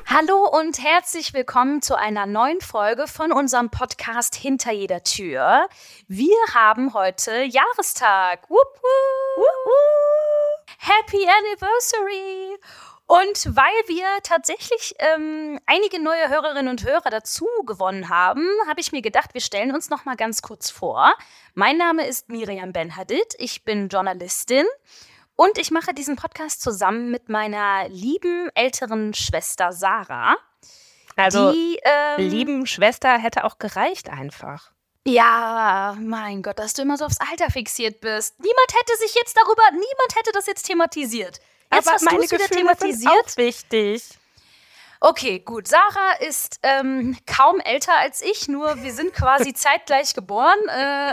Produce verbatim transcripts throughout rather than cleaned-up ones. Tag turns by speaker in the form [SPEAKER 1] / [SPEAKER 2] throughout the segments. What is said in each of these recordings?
[SPEAKER 1] Hallo und herzlich willkommen zu einer neuen Folge von unserem Podcast Hinter jeder Tür. Wir haben heute Jahrestag. Wupp, wupp. Wupp, wupp. Happy Anniversary! Und weil wir tatsächlich ähm, einige neue Hörerinnen und Hörer dazu gewonnen haben, habe ich mir gedacht, wir stellen uns noch mal ganz kurz vor. Mein Name ist Miriam Ben-Hadid, ich bin Journalistin. Und ich mache diesen Podcast zusammen mit meiner lieben älteren Schwester Sarah.
[SPEAKER 2] Also,
[SPEAKER 1] die, ähm,
[SPEAKER 2] lieben Schwester hätte auch gereicht einfach.
[SPEAKER 1] Ja, mein Gott, dass du immer so aufs Alter fixiert bist. Niemand hätte sich jetzt darüber, niemand hätte das jetzt thematisiert. Jetzt
[SPEAKER 2] Aber
[SPEAKER 1] hast
[SPEAKER 2] meine
[SPEAKER 1] du's wieder
[SPEAKER 2] Gefühle
[SPEAKER 1] thematisiert.
[SPEAKER 2] sind auch wichtig.
[SPEAKER 1] Okay, gut. Sarah ist ähm, kaum älter als ich, nur wir sind quasi zeitgleich geboren. Äh,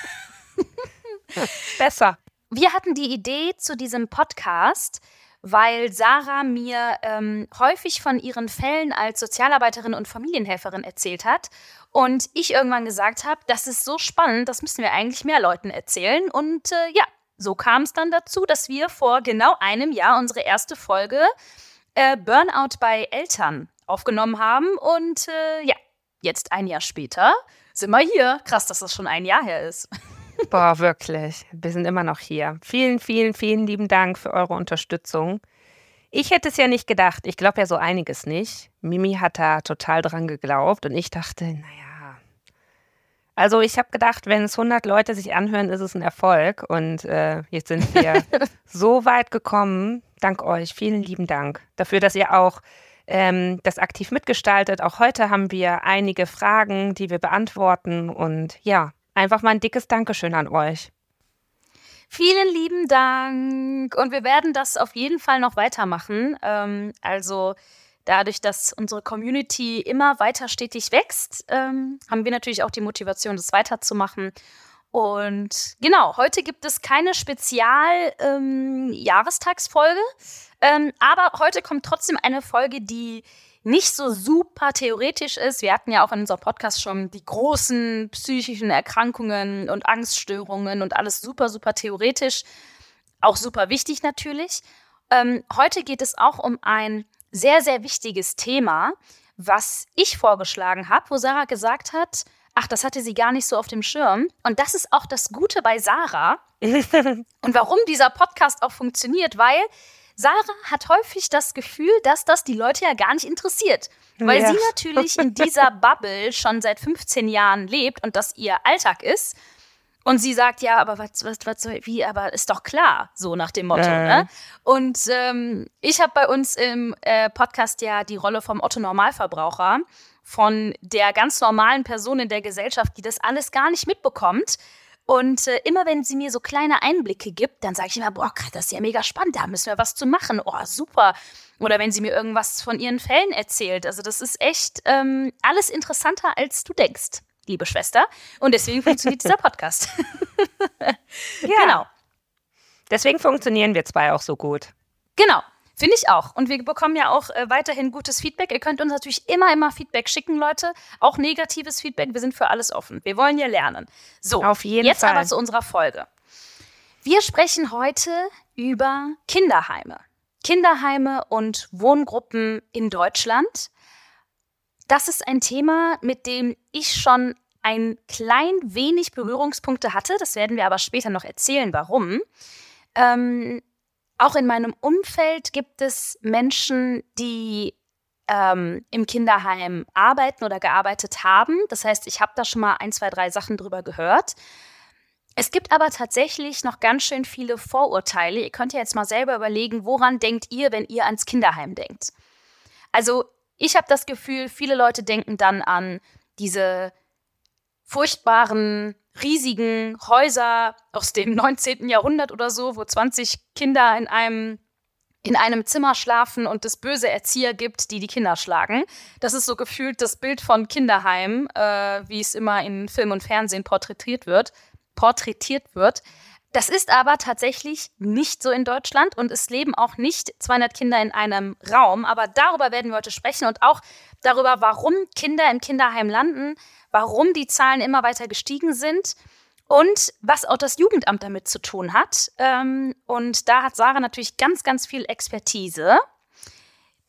[SPEAKER 2] Besser.
[SPEAKER 1] Wir hatten die Idee zu diesem Podcast, weil Sarah mir ähm, häufig von ihren Fällen als Sozialarbeiterin und Familienhelferin erzählt hat. Und ich irgendwann gesagt habe, das ist so spannend, das müssen wir eigentlich mehr Leuten erzählen. Und äh, ja, so kam es dann dazu, dass wir vor genau einem Jahr unsere erste Folge äh, Burnout bei Eltern aufgenommen haben. Und äh, ja, jetzt ein Jahr später sind wir hier. Krass, dass das schon ein Jahr her ist.
[SPEAKER 2] Boah, wirklich. Wir sind immer noch hier. Vielen, vielen, vielen lieben Dank für eure Unterstützung. Ich hätte es ja nicht gedacht. Ich glaube ja so einiges nicht. Mimi hat da total dran geglaubt und ich dachte, naja. Also ich habe gedacht, wenn es hundert Leute sich anhören, ist es ein Erfolg. Und äh, jetzt sind wir so weit gekommen. Dank euch. Vielen lieben Dank dafür, dass ihr auch ähm, das aktiv mitgestaltet. Auch heute haben wir einige Fragen, die wir beantworten. Und ja, einfach mal ein dickes Dankeschön an euch.
[SPEAKER 1] Vielen lieben Dank. Und wir werden das auf jeden Fall noch weitermachen. Ähm, also dadurch, dass unsere Community immer weiter stetig wächst, ähm, haben wir natürlich auch die Motivation, das weiterzumachen. Und genau, heute gibt es keine Spezial-Jahrestagsfolge. Ähm, ähm, aber heute kommt trotzdem eine Folge, die nicht so super theoretisch ist. Wir hatten ja auch in unserem Podcast schon die großen psychischen Erkrankungen und Angststörungen und alles super, super theoretisch. Auch super wichtig natürlich. Ähm, heute geht es auch um ein sehr, sehr wichtiges Thema, was ich vorgeschlagen habe, wo Sarah gesagt hat, ach, das hatte sie gar nicht so auf dem Schirm. Und das ist auch das Gute bei Sarah. Und warum dieser Podcast auch funktioniert, weil Sarah hat häufig das Gefühl, dass das die Leute ja gar nicht interessiert. Weil
[SPEAKER 2] ja.
[SPEAKER 1] sie natürlich in dieser Bubble schon seit fünfzehn Jahren lebt und das ihr Alltag ist. Und sie sagt, ja, aber was, was, was soll, wie, aber ist doch klar, so nach dem Motto.
[SPEAKER 2] Äh.
[SPEAKER 1] Ne? Und ähm, ich habe bei uns im äh, Podcast ja die Rolle vom Otto-Normalverbraucher, von der ganz normalen Person in der Gesellschaft, die das alles gar nicht mitbekommt. Und äh, immer wenn sie mir so kleine Einblicke gibt, dann sage ich immer, boah, das ist ja mega spannend, da müssen wir was zu machen, oh, super. Oder wenn sie mir irgendwas von ihren Fällen erzählt. Also das ist echt ähm, alles interessanter, als du denkst, liebe Schwester. Und deswegen funktioniert dieser Podcast.
[SPEAKER 2] Ja.
[SPEAKER 1] Genau.
[SPEAKER 2] Deswegen funktionieren wir zwei auch so gut.
[SPEAKER 1] Genau. Finde ich auch. Und wir bekommen ja auch äh, weiterhin gutes Feedback. Ihr könnt uns natürlich immer, immer Feedback schicken, Leute. Auch negatives Feedback. Wir sind für alles offen. Wir wollen ja lernen. So,
[SPEAKER 2] Auf jeden
[SPEAKER 1] jetzt
[SPEAKER 2] Fall.
[SPEAKER 1] aber zu unserer Folge. Wir sprechen heute über Kinderheime. Kinderheime und Wohngruppen in Deutschland. Das ist ein Thema, mit dem ich schon ein klein wenig Berührungspunkte hatte. Das werden wir aber später noch erzählen, warum. Ähm, Auch in meinem Umfeld gibt es Menschen, die ähm, im Kinderheim arbeiten oder gearbeitet haben. Das heißt, ich habe da schon mal ein, zwei, drei Sachen drüber gehört. Es gibt aber tatsächlich noch ganz schön viele Vorurteile. Ihr könnt ja jetzt mal selber überlegen, woran denkt ihr, wenn ihr ans Kinderheim denkt? Also ich habe das Gefühl, viele Leute denken dann an diese furchtbaren, riesigen Häuser aus dem neunzehnten Jahrhundert oder so, wo zwanzig Kinder in einem, in einem Zimmer schlafen und es böse Erzieher gibt, die die Kinder schlagen. Das ist so gefühlt das Bild von Kinderheim, äh, wie es immer in Film und Fernsehen porträtiert wird. porträtiert wird. Das ist aber tatsächlich nicht so in Deutschland und es leben auch nicht zweihundert Kinder in einem Raum. Aber darüber werden wir heute sprechen und auch darüber, warum Kinder im Kinderheim landen, warum die Zahlen immer weiter gestiegen sind und was auch das Jugendamt damit zu tun hat. Und da hat Sarah natürlich ganz, ganz viel Expertise.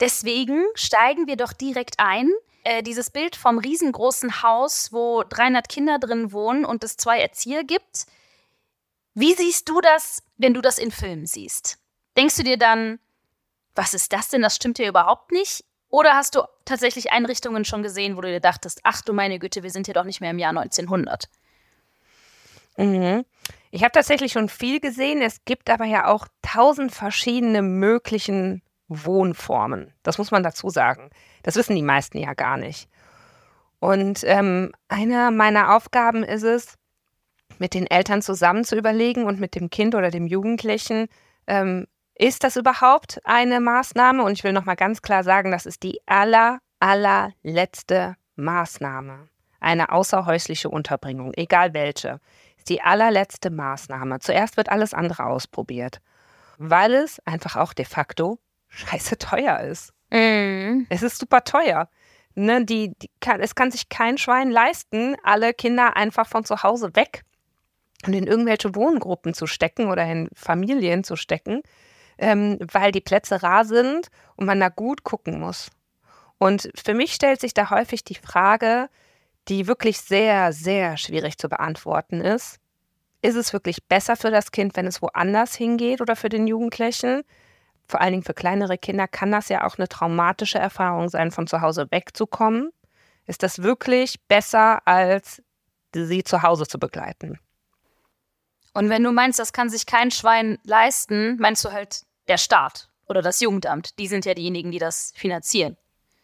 [SPEAKER 1] Deswegen steigen wir doch direkt ein. Äh, dieses Bild vom riesengroßen Haus, wo dreihundert Kinder drin wohnen und es zwei Erzieher gibt. Wie siehst du das, wenn du das in Filmen siehst? Denkst du dir dann, was ist das denn? Das stimmt ja überhaupt nicht. Oder hast du tatsächlich Einrichtungen schon gesehen, wo du dir dachtest, ach du meine Güte, wir sind hier doch nicht mehr im Jahr neunzehnhundert?
[SPEAKER 2] Mhm. Ich habe tatsächlich schon viel gesehen. Es gibt aber ja auch tausend verschiedene möglichen Wohnformen. Das muss man dazu sagen. Das wissen die meisten ja gar nicht. Und ähm, eine meiner Aufgaben ist es, mit den Eltern zusammen zu überlegen und mit dem Kind oder dem Jugendlichen, ähm, ist das überhaupt eine Maßnahme? Und ich will nochmal ganz klar sagen, das ist die aller, allerletzte Maßnahme. Eine außerhäusliche Unterbringung, egal welche, ist die allerletzte Maßnahme. Zuerst wird alles andere ausprobiert, weil es einfach auch de facto scheiße teuer ist.
[SPEAKER 1] Mhm.
[SPEAKER 2] Es ist super teuer. Ne, die, die kann, es kann sich kein Schwein leisten, alle Kinder einfach von zu Hause weg und in irgendwelche Wohngruppen zu stecken oder in Familien zu stecken, ähm, weil die Plätze rar sind und man da gut gucken muss. Und für mich stellt sich da häufig die Frage, die wirklich sehr, sehr schwierig zu beantworten ist. Ist es wirklich besser für das Kind, wenn es woanders hingeht oder für den Jugendlichen? Vor allen Dingen für kleinere Kinder kann das ja auch eine traumatische Erfahrung sein, von zu Hause wegzukommen. Ist das wirklich besser, als sie zu Hause zu begleiten?
[SPEAKER 1] Und wenn du meinst, das kann sich kein Schwein leisten, meinst du halt der Staat oder das Jugendamt. Die sind ja diejenigen, die das finanzieren.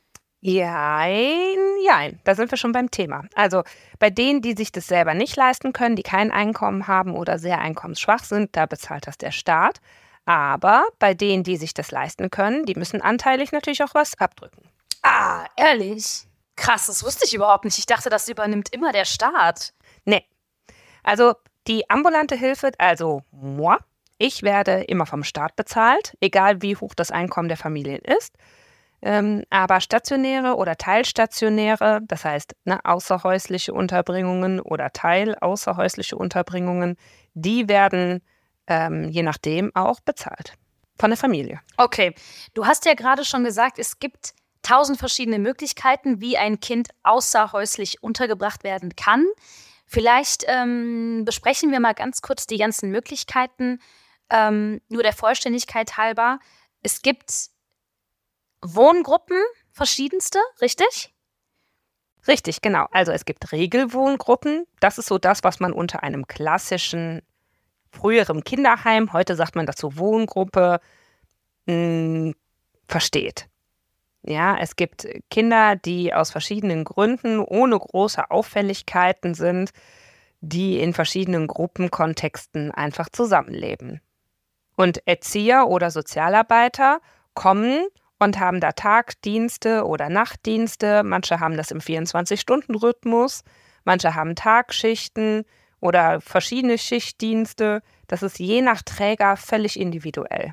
[SPEAKER 2] Jein, jein, da sind wir schon beim Thema. Also bei denen, die sich das selber nicht leisten können, die kein Einkommen haben oder sehr einkommensschwach sind, da bezahlt das der Staat. Aber bei denen, die sich das leisten können, die müssen anteilig natürlich auch was abdrücken.
[SPEAKER 1] Ah, ehrlich? Krass, das wusste ich überhaupt nicht. Ich dachte, das übernimmt immer der Staat.
[SPEAKER 2] Nee. Also die ambulante Hilfe, also moi, ich werde immer vom Staat bezahlt, egal wie hoch das Einkommen der Familien ist. Ähm, aber stationäre oder teilstationäre, das heißt ne, außerhäusliche Unterbringungen oder teilaußerhäusliche Unterbringungen, die werden ähm, je nachdem auch bezahlt von der Familie.
[SPEAKER 1] Okay, du hast ja gerade schon gesagt, es gibt tausend verschiedene Möglichkeiten, wie ein Kind außerhäuslich untergebracht werden kann. Vielleicht ähm, besprechen wir mal ganz kurz die ganzen Möglichkeiten, ähm, nur der Vollständigkeit halber. Es gibt Wohngruppen, verschiedenste, richtig?
[SPEAKER 2] Richtig, genau. Also es gibt Regelwohngruppen. Das ist so das, was man unter einem klassischen, früherem Kinderheim, heute sagt man dazu Wohngruppe, mh, versteht. Ja, es gibt Kinder, die aus verschiedenen Gründen ohne große Auffälligkeiten sind, die in verschiedenen Gruppenkontexten einfach zusammenleben. Und Erzieher oder Sozialarbeiter kommen und haben da Tagdienste oder Nachtdienste. Manche haben das im vierundzwanzig-Stunden-Rhythmus, manche haben Tagschichten oder verschiedene Schichtdienste. Das ist je nach Träger völlig individuell.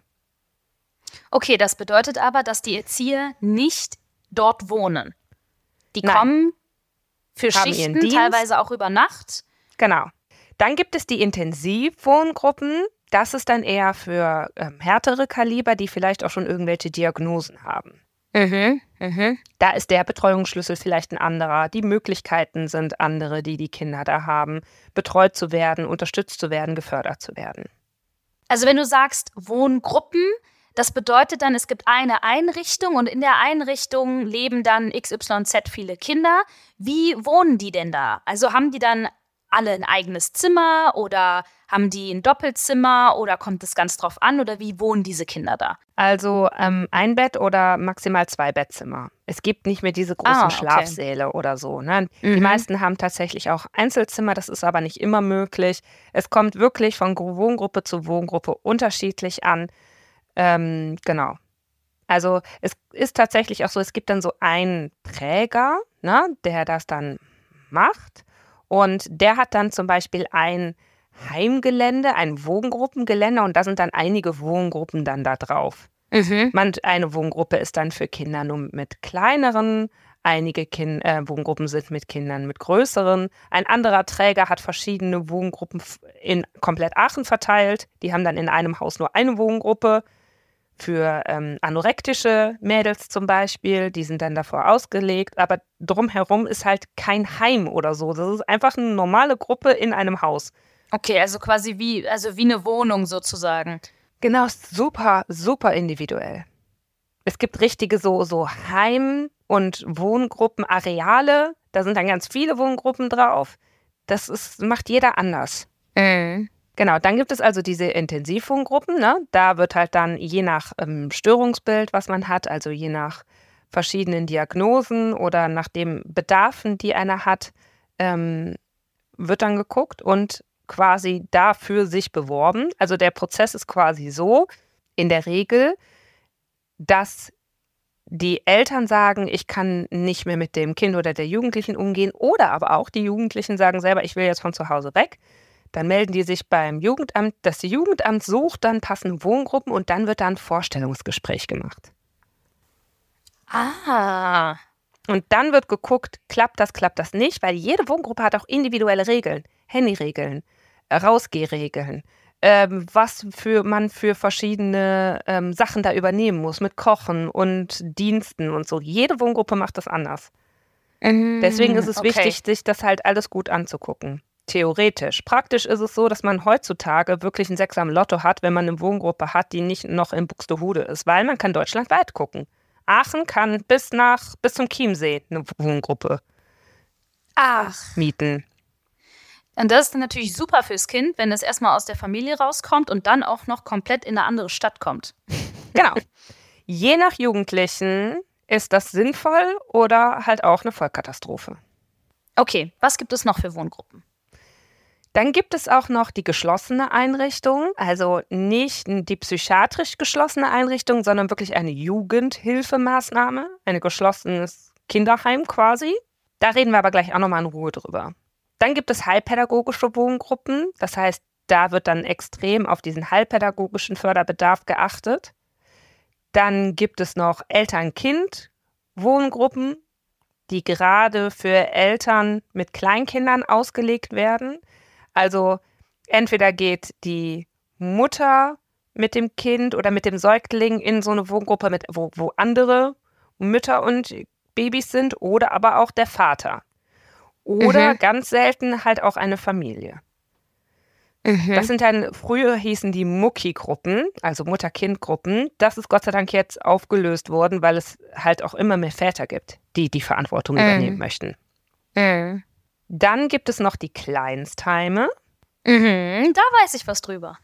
[SPEAKER 1] Okay, das bedeutet aber, dass die Erzieher nicht dort wohnen. Die
[SPEAKER 2] Nein.
[SPEAKER 1] kommen für
[SPEAKER 2] Haben
[SPEAKER 1] Schichten,
[SPEAKER 2] ihren Dienst.
[SPEAKER 1] teilweise auch über Nacht.
[SPEAKER 2] Genau. Dann gibt es die Intensivwohngruppen. Das ist dann eher für ähm, härtere Kaliber, die vielleicht auch schon irgendwelche Diagnosen haben.
[SPEAKER 1] Mhm, mhm.
[SPEAKER 2] Da ist der Betreuungsschlüssel vielleicht ein anderer. Die Möglichkeiten sind andere, die die Kinder da haben, betreut zu werden, unterstützt zu werden, gefördert zu werden.
[SPEAKER 1] Also wenn du sagst Wohngruppen, das bedeutet dann, es gibt eine Einrichtung und in der Einrichtung leben dann X Y Z viele Kinder. Wie wohnen die denn da? Also haben die dann alle ein eigenes Zimmer oder haben die ein Doppelzimmer oder kommt es ganz drauf an oder wie wohnen diese Kinder da?
[SPEAKER 2] Also ähm, ein Bett oder maximal zwei Bettzimmer. Es gibt nicht mehr diese großen
[SPEAKER 1] Ah, okay.
[SPEAKER 2] Schlafsäle oder so. Ne?
[SPEAKER 1] Mhm.
[SPEAKER 2] Die meisten haben tatsächlich auch Einzelzimmer, das ist aber nicht immer möglich. Es kommt wirklich von Wohngruppe zu Wohngruppe unterschiedlich an. Ähm, genau. Also es ist tatsächlich auch so, es gibt dann so einen Träger, ne, der das dann macht. Und der hat dann zum Beispiel ein Heimgelände, ein Wohngruppengelände und da sind dann einige Wohngruppen dann da drauf.
[SPEAKER 1] Mhm.
[SPEAKER 2] Man, eine Wohngruppe ist dann für Kinder nur mit kleineren, einige kind, äh, Wohngruppen sind mit Kindern mit größeren. Ein anderer Träger hat verschiedene Wohngruppen in komplett Aachen verteilt. Die haben dann in einem Haus nur eine Wohngruppe. für ähm, anorektische Mädels zum Beispiel, die sind dann davor ausgelegt, aber drumherum ist halt kein Heim oder so. Das ist einfach eine normale Gruppe in einem Haus.
[SPEAKER 1] Okay, also quasi wie, also wie eine Wohnung sozusagen.
[SPEAKER 2] Genau, super, super individuell. Es gibt richtige so, so Heim- und Wohngruppenareale, da sind dann ganz viele Wohngruppen drauf. Das ist, macht jeder anders.
[SPEAKER 1] Mhm.
[SPEAKER 2] Genau, dann gibt es also diese Intensivwohngruppen, ne? Da wird halt dann je nach ähm, Störungsbild, was man hat, also je nach verschiedenen Diagnosen oder nach den Bedarfen, die einer hat, ähm, wird dann geguckt und quasi dafür sich beworben. Also der Prozess ist quasi so, in der Regel, dass die Eltern sagen, ich kann nicht mehr mit dem Kind oder der Jugendlichen umgehen, oder aber auch die Jugendlichen sagen selber, ich will jetzt von zu Hause weg. Dann melden die sich beim Jugendamt. Das Jugendamt sucht dann passende Wohngruppen und dann wird da ein Vorstellungsgespräch gemacht.
[SPEAKER 1] Ah.
[SPEAKER 2] Und dann wird geguckt, klappt das, klappt das nicht, weil jede Wohngruppe hat auch individuelle Regeln, Handyregeln, Rausgehregeln, ähm, was für man für verschiedene ähm, Sachen da übernehmen muss, mit Kochen und Diensten und so. Jede Wohngruppe macht das anders.
[SPEAKER 1] Mhm.
[SPEAKER 2] Deswegen ist es
[SPEAKER 1] Okay.
[SPEAKER 2] wichtig, sich das halt alles gut anzugucken. Theoretisch. Praktisch ist es so, dass man heutzutage wirklich ein Sechser am Lotto hat, wenn man eine Wohngruppe hat, die nicht noch in Buxtehude ist, weil man kann deutschlandweit gucken. Aachen kann bis nach bis zum Chiemsee eine Wohngruppe
[SPEAKER 1] Ach.
[SPEAKER 2] mieten.
[SPEAKER 1] Und das ist dann natürlich super fürs Kind, wenn es erstmal aus der Familie rauskommt und dann auch noch komplett in eine andere Stadt kommt.
[SPEAKER 2] Genau. Je nach Jugendlichen ist das sinnvoll oder halt auch eine Vollkatastrophe.
[SPEAKER 1] Okay, was gibt es noch für Wohngruppen?
[SPEAKER 2] Dann gibt es auch noch die geschlossene Einrichtung, also nicht die psychiatrisch geschlossene Einrichtung, sondern wirklich eine Jugendhilfemaßnahme, ein geschlossenes Kinderheim quasi. Da reden wir aber gleich auch nochmal in Ruhe drüber. Dann gibt es heilpädagogische Wohngruppen, das heißt, da wird dann extrem auf diesen heilpädagogischen Förderbedarf geachtet. Dann gibt es noch Eltern-Kind-Wohngruppen, die gerade für Eltern mit Kleinkindern ausgelegt werden. Also entweder geht die Mutter mit dem Kind oder mit dem Säugling in so eine Wohngruppe, mit, wo, wo andere Mütter und Babys sind, oder aber auch der Vater. Oder
[SPEAKER 1] Mhm.
[SPEAKER 2] ganz selten halt auch eine Familie.
[SPEAKER 1] Mhm.
[SPEAKER 2] Das sind dann, früher hießen die Mucki-Gruppen, also Mutter-Kind-Gruppen. Das ist Gott sei Dank jetzt aufgelöst worden, weil es halt auch immer mehr Väter gibt, die die Verantwortung
[SPEAKER 1] Mhm.
[SPEAKER 2] übernehmen möchten.
[SPEAKER 1] Mhm.
[SPEAKER 2] Dann gibt es noch die Kleinstheime.
[SPEAKER 1] Mhm. Da weiß ich was drüber.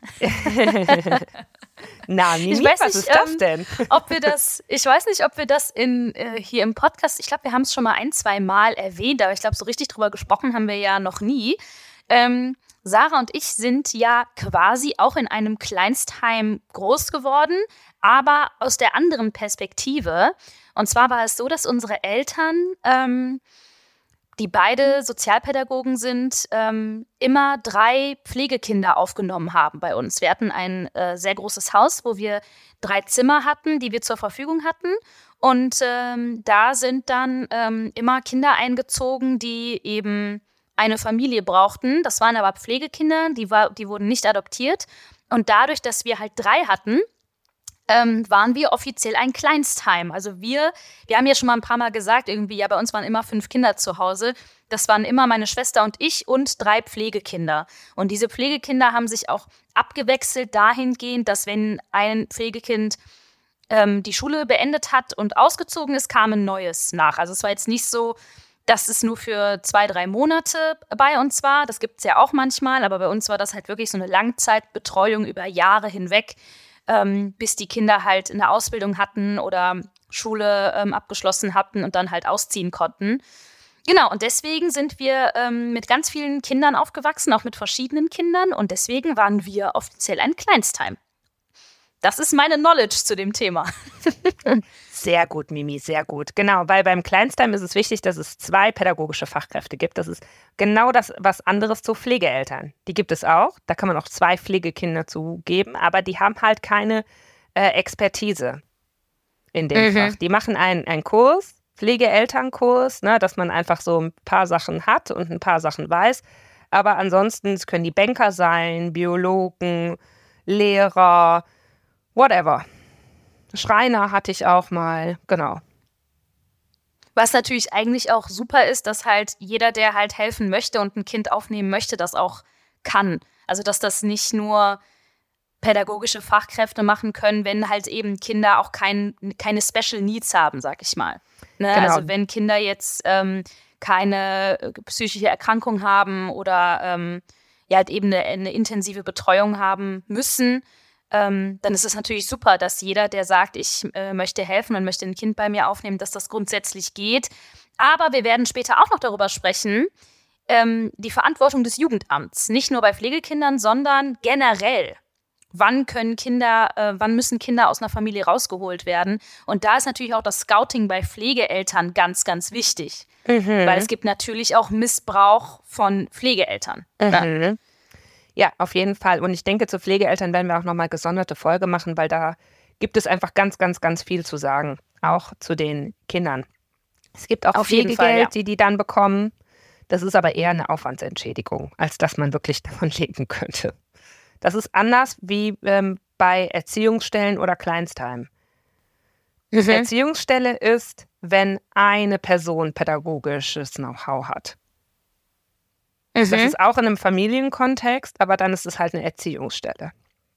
[SPEAKER 2] Na, Mimi,
[SPEAKER 1] Ich weiß
[SPEAKER 2] was
[SPEAKER 1] nicht,
[SPEAKER 2] ist das
[SPEAKER 1] ähm,
[SPEAKER 2] denn?
[SPEAKER 1] Ob wir das, ich weiß nicht, ob wir das in, äh, hier im Podcast, ich glaube, wir haben es schon mal ein, zwei Mal erwähnt, aber ich glaube, so richtig drüber gesprochen haben wir ja noch nie. Ähm, Sarah und ich sind ja quasi auch in einem Kleinstheim groß geworden, aber aus der anderen Perspektive. Und zwar war es so, dass unsere Eltern, ähm, die beide Sozialpädagogen sind, ähm, immer drei Pflegekinder aufgenommen haben bei uns. Wir hatten ein äh, sehr großes Haus, wo wir drei Zimmer hatten, die wir zur Verfügung hatten. Und ähm, da sind dann ähm, immer Kinder eingezogen, die eben eine Familie brauchten. Das waren aber Pflegekinder, die, war, die wurden nicht adoptiert. Und dadurch, dass wir halt drei hatten, ähm, waren wir offiziell ein Kleinstheim. Also wir, wir haben ja schon mal ein paar Mal gesagt, irgendwie, ja, bei uns waren immer fünf Kinder zu Hause. Das waren immer meine Schwester und ich und drei Pflegekinder. Und diese Pflegekinder haben sich auch abgewechselt dahingehend, dass wenn ein Pflegekind ähm, die Schule beendet hat und ausgezogen ist, kam ein neues nach. Also es war jetzt nicht so, dass es nur für zwei, drei Monate bei uns war. Das gibt es ja auch manchmal, aber bei uns war das halt wirklich so eine Langzeitbetreuung über Jahre hinweg, ähm, bis die Kinder halt eine Ausbildung hatten oder Schule ähm, abgeschlossen hatten und dann halt ausziehen konnten. Genau, und deswegen sind wir ähm, mit ganz vielen Kindern aufgewachsen, auch mit verschiedenen Kindern, und deswegen waren wir offiziell ein Kleinstheim. Das ist meine Knowledge zu dem Thema.
[SPEAKER 2] Sehr gut, Mimi, sehr gut. Genau, weil beim Kleinstheim ist es wichtig, dass es zwei pädagogische Fachkräfte gibt. Das ist genau das, was anderes zu Pflegeeltern. Die gibt es auch. Da kann man auch zwei Pflegekinder zugeben, aber die haben halt keine äh, Expertise in dem
[SPEAKER 1] Mhm.
[SPEAKER 2] Fach. Die machen einen, einen Kurs, Pflegeelternkurs, ne, dass man einfach so ein paar Sachen hat und ein paar Sachen weiß. Aber ansonsten es können die Banker sein, Biologen, Lehrer, whatever. Schreiner hatte ich auch mal, genau.
[SPEAKER 1] Was natürlich eigentlich auch super ist, dass halt jeder, der halt helfen möchte und ein Kind aufnehmen möchte, das auch kann. Also dass das nicht nur pädagogische Fachkräfte machen können, wenn halt eben Kinder auch kein, keine Special Needs haben, sag ich mal. Ne?
[SPEAKER 2] Genau.
[SPEAKER 1] Also wenn Kinder jetzt ähm, keine psychische Erkrankung haben oder ähm, ja halt eben eine, eine intensive Betreuung haben müssen, ähm, dann ist es natürlich super, dass jeder, der sagt, ich äh, möchte helfen und möchte ein Kind bei mir aufnehmen, dass das grundsätzlich geht. Aber wir werden später auch noch darüber sprechen, ähm, die Verantwortung des Jugendamts. Nicht nur bei Pflegekindern, sondern generell. Wann können Kinder, äh, wann müssen Kinder aus einer Familie rausgeholt werden? Und da ist natürlich auch das Scouting bei Pflegeeltern ganz, ganz wichtig. Mhm. Weil es gibt natürlich auch Missbrauch von Pflegeeltern.
[SPEAKER 2] Mhm. Ne? Ja, auf jeden Fall. Und ich denke, zu Pflegeeltern werden wir auch nochmal gesonderte Folge machen, weil da gibt es einfach ganz, ganz, ganz viel zu sagen. Auch zu den Kindern. Es gibt auch Pflegegeld, ja. die die dann bekommen. Das ist aber eher eine Aufwandsentschädigung, als dass man wirklich davon leben könnte. Das ist anders wie ähm, bei Erziehungsstellen oder Kleinstheim. Mhm. Erziehungsstelle ist, wenn eine Person pädagogisches Know-how hat. Mhm. Das ist auch in einem Familienkontext, aber dann ist es halt eine Erziehungsstelle.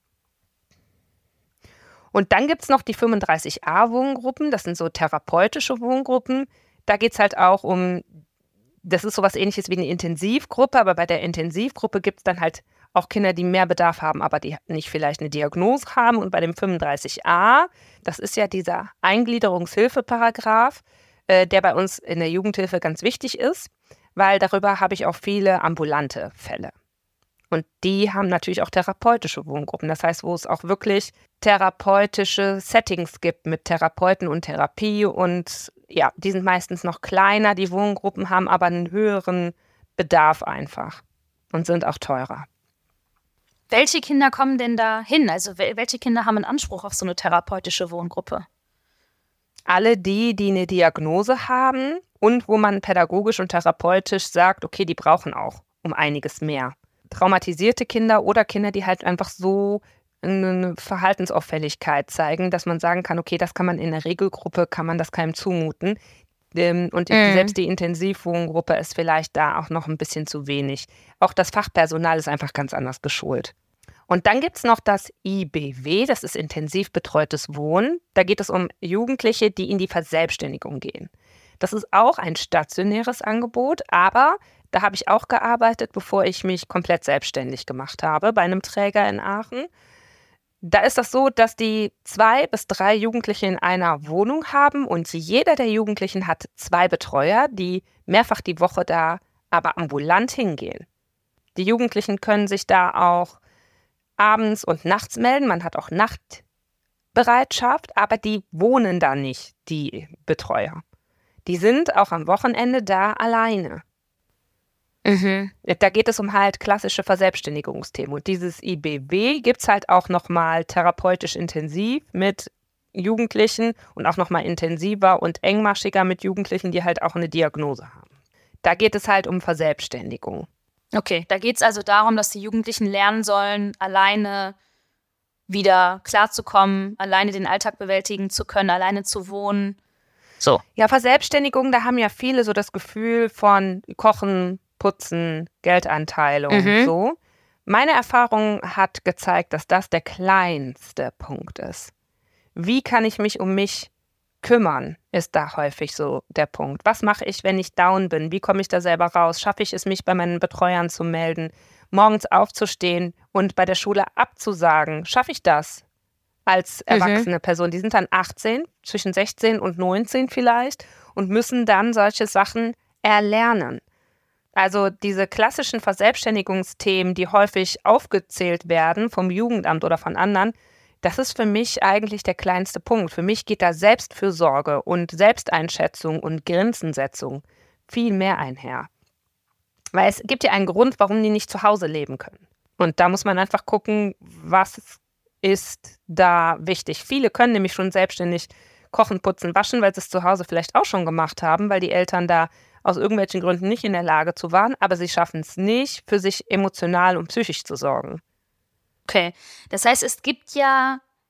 [SPEAKER 2] Und dann gibt es noch die fünfunddreißig a Wohngruppen, das sind so therapeutische Wohngruppen. Da geht es halt auch um, das ist sowas Ähnliches wie eine Intensivgruppe, aber bei der Intensivgruppe gibt es dann halt auch Kinder, die mehr Bedarf haben, aber die nicht vielleicht eine Diagnose haben. Und bei dem fünfunddreißig a, das ist ja dieser Eingliederungshilfeparagraph, äh, der bei uns in der Jugendhilfe ganz wichtig ist, weil darüber habe ich auch viele ambulante Fälle. Und die haben natürlich auch therapeutische Wohngruppen. Das heißt, wo es auch wirklich therapeutische Settings gibt mit Therapeuten und Therapie. Und ja, die sind meistens noch kleiner, die Wohngruppen haben aber einen höheren Bedarf einfach und sind auch teurer.
[SPEAKER 1] Welche Kinder kommen denn da hin? Also welche Kinder haben einen Anspruch auf so eine therapeutische Wohngruppe?
[SPEAKER 2] Alle die, die eine Diagnose haben und wo man pädagogisch und therapeutisch sagt, okay, die brauchen auch um einiges mehr. Traumatisierte Kinder oder Kinder, die halt einfach so eine Verhaltensauffälligkeit zeigen, dass man sagen kann, okay, das kann man in der Regelgruppe, kann man das keinem zumuten. Und mm. selbst die Intensivwohngruppe ist vielleicht da auch noch ein bisschen zu wenig. Auch das Fachpersonal ist einfach ganz anders geschult. Und dann gibt es noch das I B W, das ist intensiv betreutes Wohnen. Da geht es um Jugendliche, die in die Verselbstständigung gehen. Das ist auch ein stationäres Angebot, aber da habe ich auch gearbeitet, bevor ich mich komplett selbstständig gemacht habe, bei einem Träger in Aachen. Da ist das so, dass die zwei bis drei Jugendliche in einer Wohnung haben und jeder der Jugendlichen hat zwei Betreuer, die mehrfach die Woche da aber ambulant hingehen. Die Jugendlichen können sich da auch abends und nachts melden. Man hat auch Nachtbereitschaft, aber die wohnen da nicht, die Betreuer. Die sind auch am Wochenende da alleine. Mhm. Da geht es um halt klassische Verselbstständigungsthemen. Und dieses I B W gibt es halt auch nochmal therapeutisch intensiv mit Jugendlichen und auch nochmal intensiver und engmaschiger mit Jugendlichen, die halt auch eine Diagnose haben. Da geht es halt um Verselbstständigung.
[SPEAKER 1] Okay, da geht es also darum, dass die Jugendlichen lernen sollen, alleine wieder klarzukommen, alleine den Alltag bewältigen zu können, alleine zu wohnen. So.
[SPEAKER 2] Ja, Verselbstständigung, da haben ja viele so das Gefühl von Kochen, Putzen, Geldeinteilung, mhm. so. Meine Erfahrung hat gezeigt, dass das der kleinste Punkt ist. Wie kann ich mich um mich kümmern, ist da häufig so der Punkt. Was mache ich, wenn ich down bin? Wie komme ich da selber raus? Schaffe ich es, mich bei meinen Betreuern zu melden, morgens aufzustehen und bei der Schule abzusagen? Schaffe ich das als erwachsene mhm. Person? Die sind dann achtzehn, zwischen sechzehn und neunzehn vielleicht und müssen dann solche Sachen erlernen. Also diese klassischen Verselbstständigungsthemen, die häufig aufgezählt werden vom Jugendamt oder von anderen, das ist für mich eigentlich der kleinste Punkt. Für mich geht da Selbstfürsorge und Selbsteinschätzung und Grenzensetzung viel mehr einher. Weil es gibt ja einen Grund, warum die nicht zu Hause leben können. Und da muss man einfach gucken, was ist da wichtig. Viele können nämlich schon selbstständig kochen, putzen, waschen, weil sie es zu Hause vielleicht auch schon gemacht haben, weil die Eltern da aus irgendwelchen Gründen nicht in der Lage zu waren, aber sie schaffen es nicht, für sich emotional und psychisch zu sorgen.
[SPEAKER 1] Okay, das heißt, es gibt ja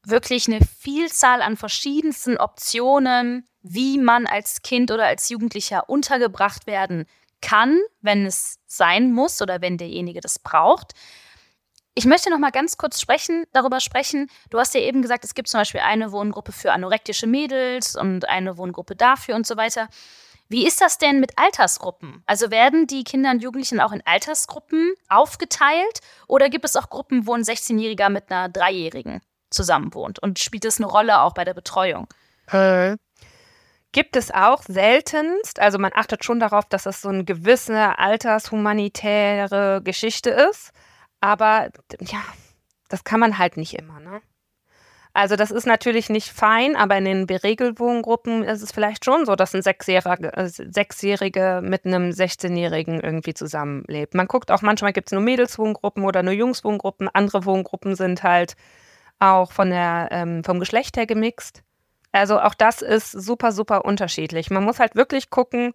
[SPEAKER 1] wirklich eine Vielzahl an verschiedensten Optionen, wie man als Kind oder als Jugendlicher untergebracht werden kann, wenn es sein muss oder wenn derjenige das braucht. Ich möchte noch mal ganz kurz sprechen, darüber sprechen. Du hast ja eben gesagt, es gibt zum Beispiel eine Wohngruppe für anorektische Mädels und eine Wohngruppe dafür und so weiter. Wie ist das denn mit Altersgruppen? Also werden die Kinder und Jugendlichen auch in Altersgruppen aufgeteilt oder gibt es auch Gruppen, wo ein sechzehnjähriger mit einer Dreijährigen zusammenwohnt? Und spielt das eine Rolle auch bei der Betreuung?
[SPEAKER 2] Äh. Gibt es auch seltenst. Also man achtet schon darauf, dass das so eine gewisse altershumanitäre Geschichte ist. Aber ja, das kann man halt nicht immer, ne? Also das ist natürlich nicht fein, aber in den Regelwohngruppen ist es vielleicht schon so, dass ein Sechsjährige, äh, Sechsjährige mit einem sechzehnjährigen irgendwie zusammenlebt. Man guckt auch, manchmal gibt es nur Mädelswohngruppen oder nur Jungswohngruppen. Andere Wohngruppen sind halt auch von der, ähm, vom Geschlecht her gemixt. Also auch das ist super, super unterschiedlich. Man muss halt wirklich gucken,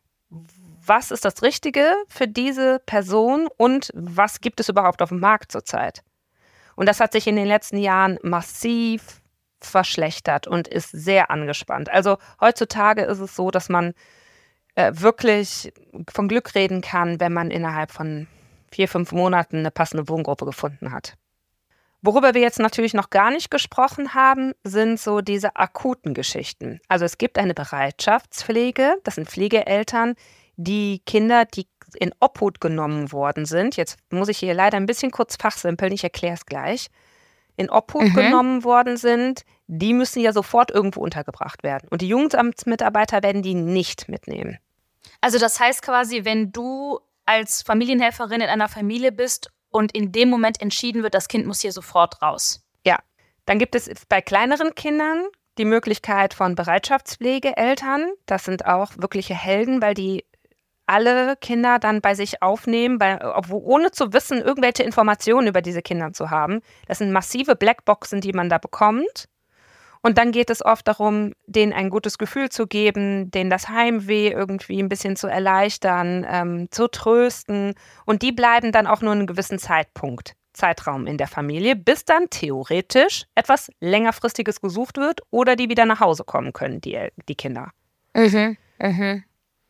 [SPEAKER 2] was ist das Richtige für diese Person und was gibt es überhaupt auf dem Markt zurzeit. Und das hat sich in den letzten Jahren massiv verschlechtert und ist sehr angespannt. Also heutzutage ist es so, dass man äh, wirklich von Glück reden kann, wenn man innerhalb von vier, fünf Monaten eine passende Wohngruppe gefunden hat. Worüber wir jetzt natürlich noch gar nicht gesprochen haben, sind so diese akuten Geschichten. Also es gibt eine Bereitschaftspflege, das sind Pflegeeltern, die Kinder, die in Obhut genommen worden sind, jetzt muss ich hier leider ein bisschen kurz fachsimpeln, ich erkläre es gleich, in Obhut mhm. genommen worden sind, die müssen ja sofort irgendwo untergebracht werden. Und die Jugendamtsmitarbeiter werden die nicht mitnehmen.
[SPEAKER 1] Also das heißt quasi, wenn du als Familienhelferin in einer Familie bist und in dem Moment entschieden wird, das Kind muss hier sofort raus.
[SPEAKER 2] Ja, dann gibt es bei kleineren Kindern die Möglichkeit von Bereitschaftspflegeeltern. Das sind auch wirkliche Helden, weil die alle Kinder dann bei sich aufnehmen, weil, obwohl, ohne zu wissen, irgendwelche Informationen über diese Kinder zu haben. Das sind massive Blackboxen, die man da bekommt. Und dann geht es oft darum, denen ein gutes Gefühl zu geben, denen das Heimweh irgendwie ein bisschen zu erleichtern, ähm, zu trösten. Und die bleiben dann auch nur einen gewissen Zeitpunkt, Zeitraum in der Familie, bis dann theoretisch etwas längerfristiges gesucht wird oder die wieder nach Hause kommen können, die, die Kinder.
[SPEAKER 1] Mhm, mhm.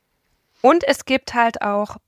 [SPEAKER 2] Und es gibt halt auch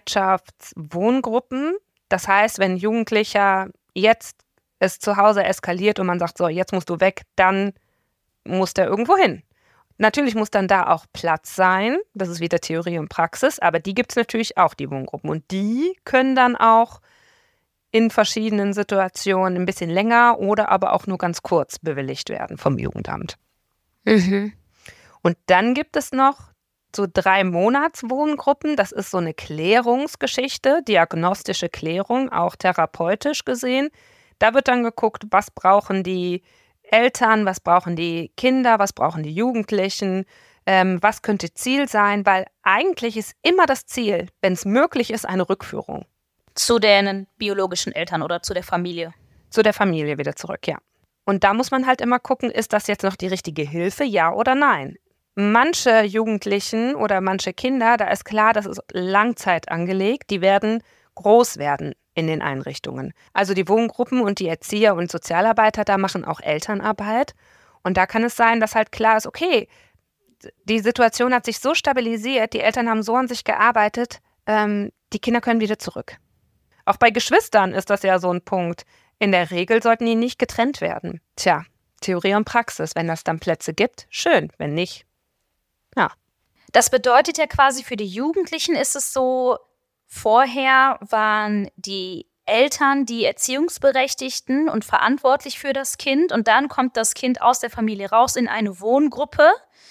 [SPEAKER 2] Bereitschaftswohngruppen. Das heißt, wenn ein Jugendlicher jetzt es zu Hause eskaliert und man sagt, so, jetzt musst du weg, dann muss der irgendwo hin. Natürlich muss dann da auch Platz sein. Das ist wieder Theorie und Praxis, aber die gibt es natürlich auch, die Wohngruppen. Und die können dann auch in verschiedenen Situationen ein bisschen länger oder aber auch nur ganz kurz bewilligt werden vom Jugendamt.
[SPEAKER 1] Mhm.
[SPEAKER 2] Und dann gibt es noch so drei Monatswohngruppen. Das ist so eine Klärungsgeschichte, diagnostische Klärung, auch therapeutisch gesehen. Da wird dann geguckt, was brauchen die Eltern, was brauchen die Kinder, was brauchen die Jugendlichen, ähm, was könnte Ziel sein, weil eigentlich ist immer das Ziel, wenn es möglich ist, eine Rückführung.
[SPEAKER 1] Zu den biologischen Eltern oder zu der Familie?
[SPEAKER 2] Zu der Familie wieder zurück, ja. Und da muss man halt immer gucken, ist das jetzt noch die richtige Hilfe, ja oder nein? Manche Jugendlichen oder manche Kinder, da ist klar, das ist Langzeit angelegt, die werden groß werden in den Einrichtungen. Also die Wohngruppen und die Erzieher und Sozialarbeiter, da machen auch Elternarbeit. Und da kann es sein, dass halt klar ist, okay, die Situation hat sich so stabilisiert, die Eltern haben so an sich gearbeitet, ähm, die Kinder können wieder zurück. Auch bei Geschwistern ist das ja so ein Punkt. In der Regel sollten die nicht getrennt werden. Tja, Theorie und Praxis, wenn das dann Plätze gibt, schön, wenn nicht. Ja.
[SPEAKER 1] Das bedeutet ja quasi, für die Jugendlichen ist es so, vorher waren die Eltern die Erziehungsberechtigten und verantwortlich für das Kind und dann kommt das Kind aus der Familie raus in eine Wohngruppe.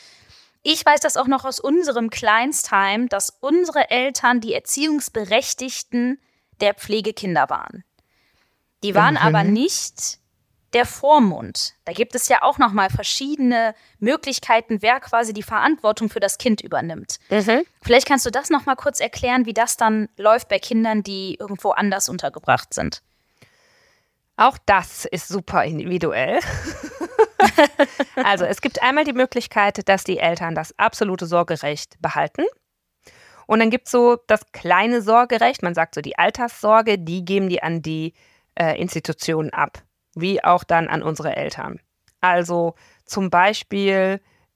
[SPEAKER 1] Ich weiß das auch noch aus unserem Kleinstheim, dass unsere Eltern die Erziehungsberechtigten der Pflegekinder waren. Die waren mhm. aber nicht der Vormund. Da gibt es ja auch noch mal verschiedene Möglichkeiten, wer quasi die Verantwortung für das Kind übernimmt.
[SPEAKER 2] Mhm.
[SPEAKER 1] Vielleicht kannst du das noch mal kurz erklären, wie das dann läuft bei Kindern, die irgendwo anders untergebracht sind.
[SPEAKER 2] Auch das ist super individuell. Also es gibt einmal die Möglichkeit, dass die Eltern das absolute Sorgerecht behalten. Und dann gibt es so das kleine Sorgerecht, man sagt so die Alterssorge, die geben die an die äh, Institutionen ab. wie auch dann an unsere Eltern. Also zum Beispiel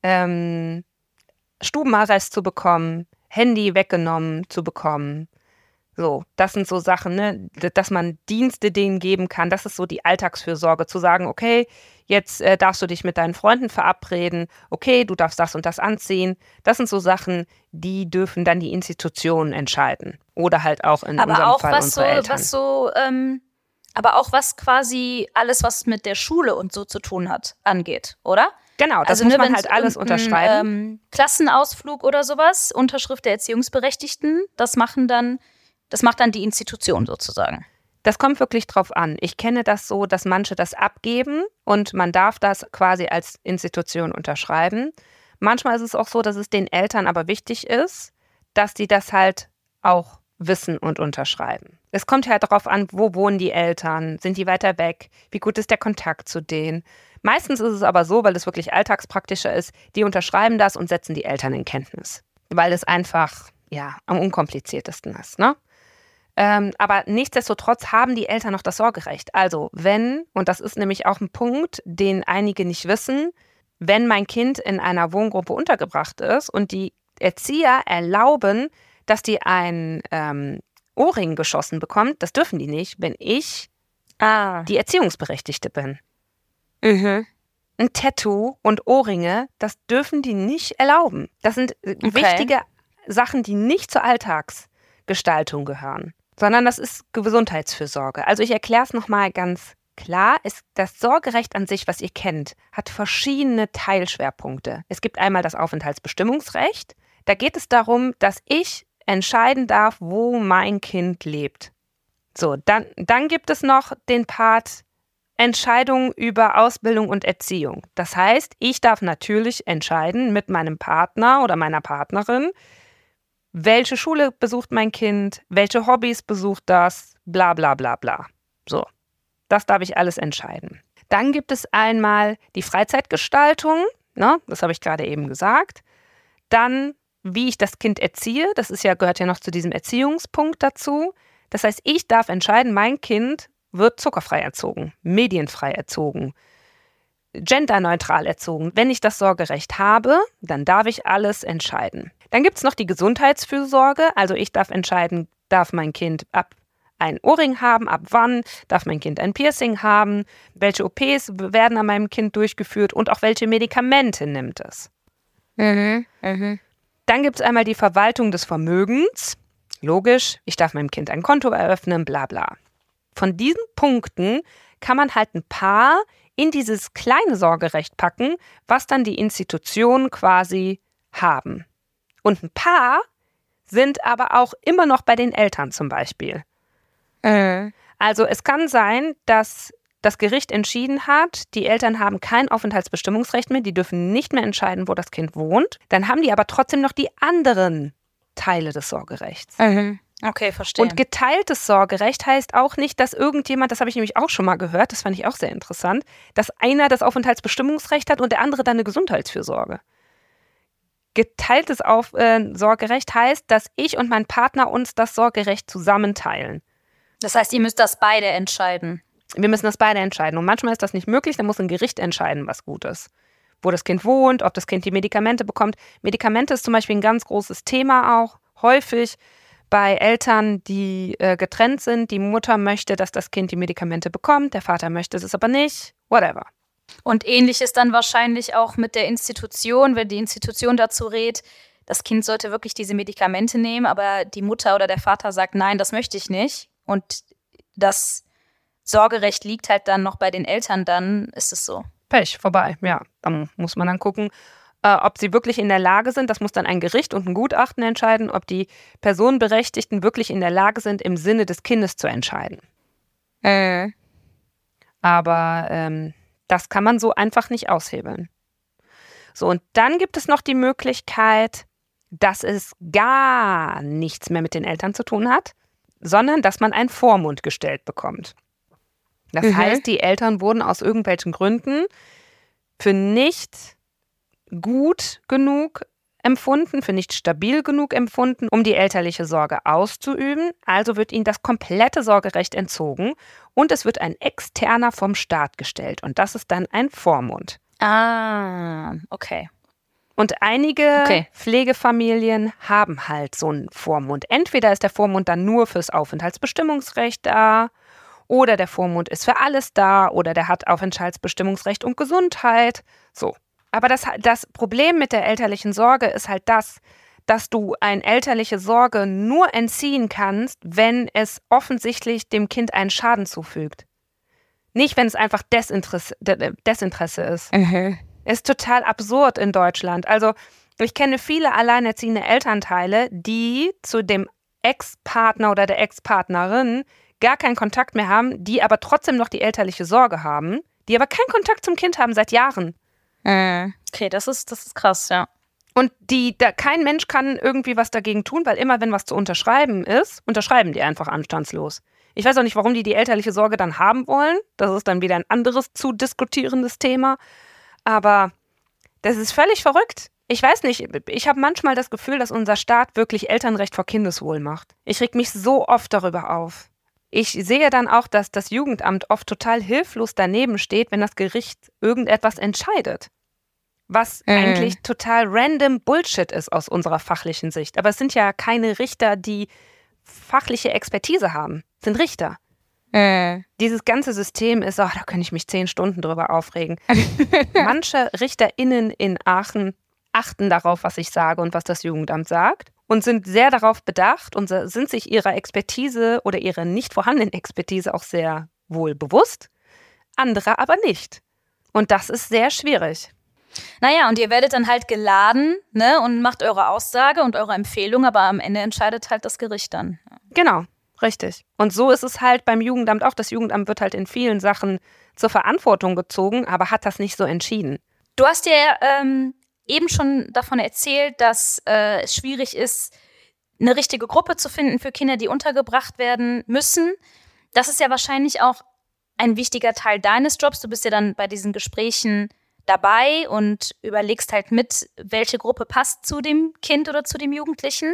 [SPEAKER 2] ähm, Stubenarrest zu bekommen, Handy weggenommen zu bekommen. So, das sind so Sachen, ne, dass man Dienste denen geben kann. Das ist so die Alltagsfürsorge, zu sagen, okay, jetzt äh, darfst du dich mit deinen Freunden verabreden, okay, du darfst das und das anziehen. Das sind so Sachen, die dürfen dann die Institutionen entscheiden. Oder halt auch in
[SPEAKER 1] aber
[SPEAKER 2] unserem
[SPEAKER 1] auch
[SPEAKER 2] Fall
[SPEAKER 1] was
[SPEAKER 2] unsere
[SPEAKER 1] so,
[SPEAKER 2] Eltern.
[SPEAKER 1] was so, ähm, aber auch was quasi alles, was mit der Schule und so zu tun hat, angeht, oder?
[SPEAKER 2] Genau, das
[SPEAKER 1] Also,
[SPEAKER 2] muss
[SPEAKER 1] ne,
[SPEAKER 2] man
[SPEAKER 1] wenn's
[SPEAKER 2] halt alles
[SPEAKER 1] irgendein,
[SPEAKER 2] unterschreiben.
[SPEAKER 1] Ähm, Klassenausflug oder sowas, Unterschrift der Erziehungsberechtigten, das machen dann, das macht dann die Institution sozusagen.
[SPEAKER 2] Das kommt wirklich drauf an. Ich kenne das so, dass manche das abgeben und man darf das quasi als Institution unterschreiben. Manchmal ist es auch so, dass es den Eltern aber wichtig ist, dass die das halt auch wissen und unterschreiben. Es kommt halt darauf an, wo wohnen die Eltern, sind die weiter weg, wie gut ist der Kontakt zu denen. Meistens ist es aber so, weil es wirklich alltagspraktischer ist, die unterschreiben das und setzen die Eltern in Kenntnis, weil es einfach ja am unkompliziertesten ist, ne? Ähm, aber nichtsdestotrotz haben die Eltern noch das Sorgerecht. Also wenn, und das ist nämlich auch ein Punkt, den einige nicht wissen, wenn mein Kind in einer Wohngruppe untergebracht ist und die Erzieher erlauben, dass die einen ähm, Ohrring geschossen bekommt, das dürfen die nicht, wenn ich
[SPEAKER 1] Ah.
[SPEAKER 2] die Erziehungsberechtigte bin.
[SPEAKER 1] Mhm.
[SPEAKER 2] Ein Tattoo und Ohrringe, das dürfen die nicht erlauben. Das sind äh,
[SPEAKER 1] Okay.
[SPEAKER 2] wichtige Sachen, die nicht zur Alltagsgestaltung gehören, sondern das ist Gesundheitsfürsorge. Also ich erkläre es nochmal ganz klar. Es, das Sorgerecht an sich, was ihr kennt, hat verschiedene Teilschwerpunkte. Es gibt einmal das Aufenthaltsbestimmungsrecht. Da geht es darum, dass ich entscheiden darf, wo mein Kind lebt. So, dann, dann gibt es noch den Part Entscheidungen über Ausbildung und Erziehung. Das heißt, ich darf natürlich entscheiden mit meinem Partner oder meiner Partnerin, welche Schule besucht mein Kind, welche Hobbys besucht das, bla bla bla bla. So, das darf ich alles entscheiden. Dann gibt es einmal die Freizeitgestaltung, ne, das habe ich gerade eben gesagt. Dann, wie ich das Kind erziehe, das ist ja, gehört ja noch zu diesem Erziehungspunkt dazu. Das heißt, ich darf entscheiden, mein Kind wird zuckerfrei erzogen, medienfrei erzogen, genderneutral erzogen. Wenn ich das Sorgerecht habe, dann darf ich alles entscheiden. Dann gibt es noch die Gesundheitsfürsorge. Also ich darf entscheiden, darf mein Kind ab ein Ohrring haben, ab wann, darf mein Kind ein Piercing haben, welche O Ps werden an meinem Kind durchgeführt und auch welche Medikamente nimmt es.
[SPEAKER 1] Mhm. Mhm.
[SPEAKER 2] Dann gibt es einmal die Verwaltung des Vermögens. Logisch, ich darf meinem Kind ein Konto eröffnen, bla bla. Von diesen Punkten kann man halt ein paar in dieses kleine Sorgerecht packen, was dann die Institutionen quasi haben. Und ein paar sind aber auch immer noch bei den Eltern zum Beispiel.
[SPEAKER 1] Mhm.
[SPEAKER 2] Also es kann sein, dass das Gericht entschieden hat, die Eltern haben kein Aufenthaltsbestimmungsrecht mehr, die dürfen nicht mehr entscheiden, wo das Kind wohnt. Dann haben die aber trotzdem noch die anderen Teile des Sorgerechts.
[SPEAKER 1] Mhm. Okay, verstehe.
[SPEAKER 2] Und geteiltes Sorgerecht heißt auch nicht, dass irgendjemand, das habe ich nämlich auch schon mal gehört, das fand ich auch sehr interessant, dass einer das Aufenthaltsbestimmungsrecht hat und der andere dann eine Gesundheitsfürsorge. Geteiltes Auf, äh, Sorgerecht heißt, dass ich und mein Partner uns das Sorgerecht zusammenteilen.
[SPEAKER 1] Das heißt, ihr müsst das beide entscheiden.
[SPEAKER 2] Wir müssen das beide entscheiden. Und manchmal ist das nicht möglich, dann muss ein Gericht entscheiden, was gut ist. Wo das Kind wohnt, ob das Kind die Medikamente bekommt. Medikamente ist zum Beispiel ein ganz großes Thema auch, häufig bei Eltern, die äh, getrennt sind. Die Mutter möchte, dass das Kind die Medikamente bekommt, der Vater möchte es aber nicht, whatever.
[SPEAKER 1] Und ähnlich ist dann wahrscheinlich auch mit der Institution, wenn die Institution dazu rät, das Kind sollte wirklich diese Medikamente nehmen, aber die Mutter oder der Vater sagt, nein, das möchte ich nicht. Und das Sorgerecht liegt halt dann noch bei den Eltern, dann ist es so.
[SPEAKER 2] Pech, vorbei, ja. Dann muss man dann gucken, äh, ob sie wirklich in der Lage sind, das muss dann ein Gericht und ein Gutachten entscheiden, ob die Personenberechtigten wirklich in der Lage sind, im Sinne des Kindes zu entscheiden.
[SPEAKER 1] Äh.
[SPEAKER 2] Aber ähm, das kann man so einfach nicht aushebeln. So, und dann gibt es noch die Möglichkeit, dass es gar nichts mehr mit den Eltern zu tun hat, sondern dass man einen Vormund gestellt bekommt. Das
[SPEAKER 1] Mhm.
[SPEAKER 2] heißt, die Eltern wurden aus irgendwelchen Gründen für nicht gut genug empfunden, für nicht stabil genug empfunden, um die elterliche Sorge auszuüben. Also wird ihnen das komplette Sorgerecht entzogen und es wird ein Externer vom Staat gestellt. Und das ist dann ein Vormund.
[SPEAKER 1] Ah, okay.
[SPEAKER 2] Und einige
[SPEAKER 1] Okay.
[SPEAKER 2] Pflegefamilien haben halt so einen Vormund. Entweder ist der Vormund dann nur fürs Aufenthaltsbestimmungsrecht da oder der Vormund ist für alles da oder der hat Aufenthaltsbestimmungsrecht und Gesundheit. So. Aber das, das Problem mit der elterlichen Sorge ist halt das, dass du eine elterliche Sorge nur entziehen kannst, wenn es offensichtlich dem Kind einen Schaden zufügt. Nicht, wenn es einfach Desinteresse, Desinteresse ist.
[SPEAKER 1] Mhm.
[SPEAKER 2] Ist total absurd in Deutschland. Also ich kenne viele alleinerziehende Elternteile, die zu dem Ex-Partner oder der Ex-Partnerin gar keinen Kontakt mehr haben, die aber trotzdem noch die elterliche Sorge haben, die aber keinen Kontakt zum Kind haben seit Jahren.
[SPEAKER 1] Okay, das ist, das ist krass, ja.
[SPEAKER 2] Und die, da, kein Mensch kann irgendwie was dagegen tun, weil immer, wenn was zu unterschreiben ist, unterschreiben die einfach anstandslos. Ich weiß auch nicht, warum die die elterliche Sorge dann haben wollen. Das ist dann wieder ein anderes zu diskutierendes Thema. Aber das ist völlig verrückt. Ich weiß nicht, ich habe manchmal das Gefühl, dass unser Staat wirklich Elternrecht vor Kindeswohl macht. Ich reg mich so oft darüber auf. Ich sehe dann auch, dass das Jugendamt oft total hilflos daneben steht, wenn das Gericht irgendetwas entscheidet. Was
[SPEAKER 1] Mhm.
[SPEAKER 2] eigentlich total random Bullshit ist aus unserer fachlichen Sicht. Aber es sind ja keine Richter, die fachliche Expertise haben. Es sind Richter.
[SPEAKER 1] Mhm.
[SPEAKER 2] Dieses ganze System ist, oh, da könnte ich mich zehn Stunden drüber aufregen. Manche RichterInnen in Aachen achten darauf, was ich sage und was das Jugendamt sagt und sind sehr darauf bedacht und sind sich ihrer Expertise oder ihrer nicht vorhandenen Expertise auch sehr wohl bewusst, andere aber nicht. Und das ist sehr schwierig.
[SPEAKER 1] Naja, und ihr werdet dann halt geladen, ne, und macht eure Aussage und eure Empfehlung, aber am Ende entscheidet halt das Gericht dann.
[SPEAKER 2] Genau, richtig. Und so ist es halt beim Jugendamt auch. Das Jugendamt wird halt in vielen Sachen zur Verantwortung gezogen, aber hat das nicht so entschieden.
[SPEAKER 1] Du hast dir ähm, eben schon davon erzählt, dass äh, es schwierig ist, eine richtige Gruppe zu finden für Kinder, die untergebracht werden müssen. Das ist ja wahrscheinlich auch ein wichtiger Teil deines Jobs. Du bist ja dann bei diesen Gesprächen dabei und überlegst halt mit, welche Gruppe passt zu dem Kind oder zu dem Jugendlichen.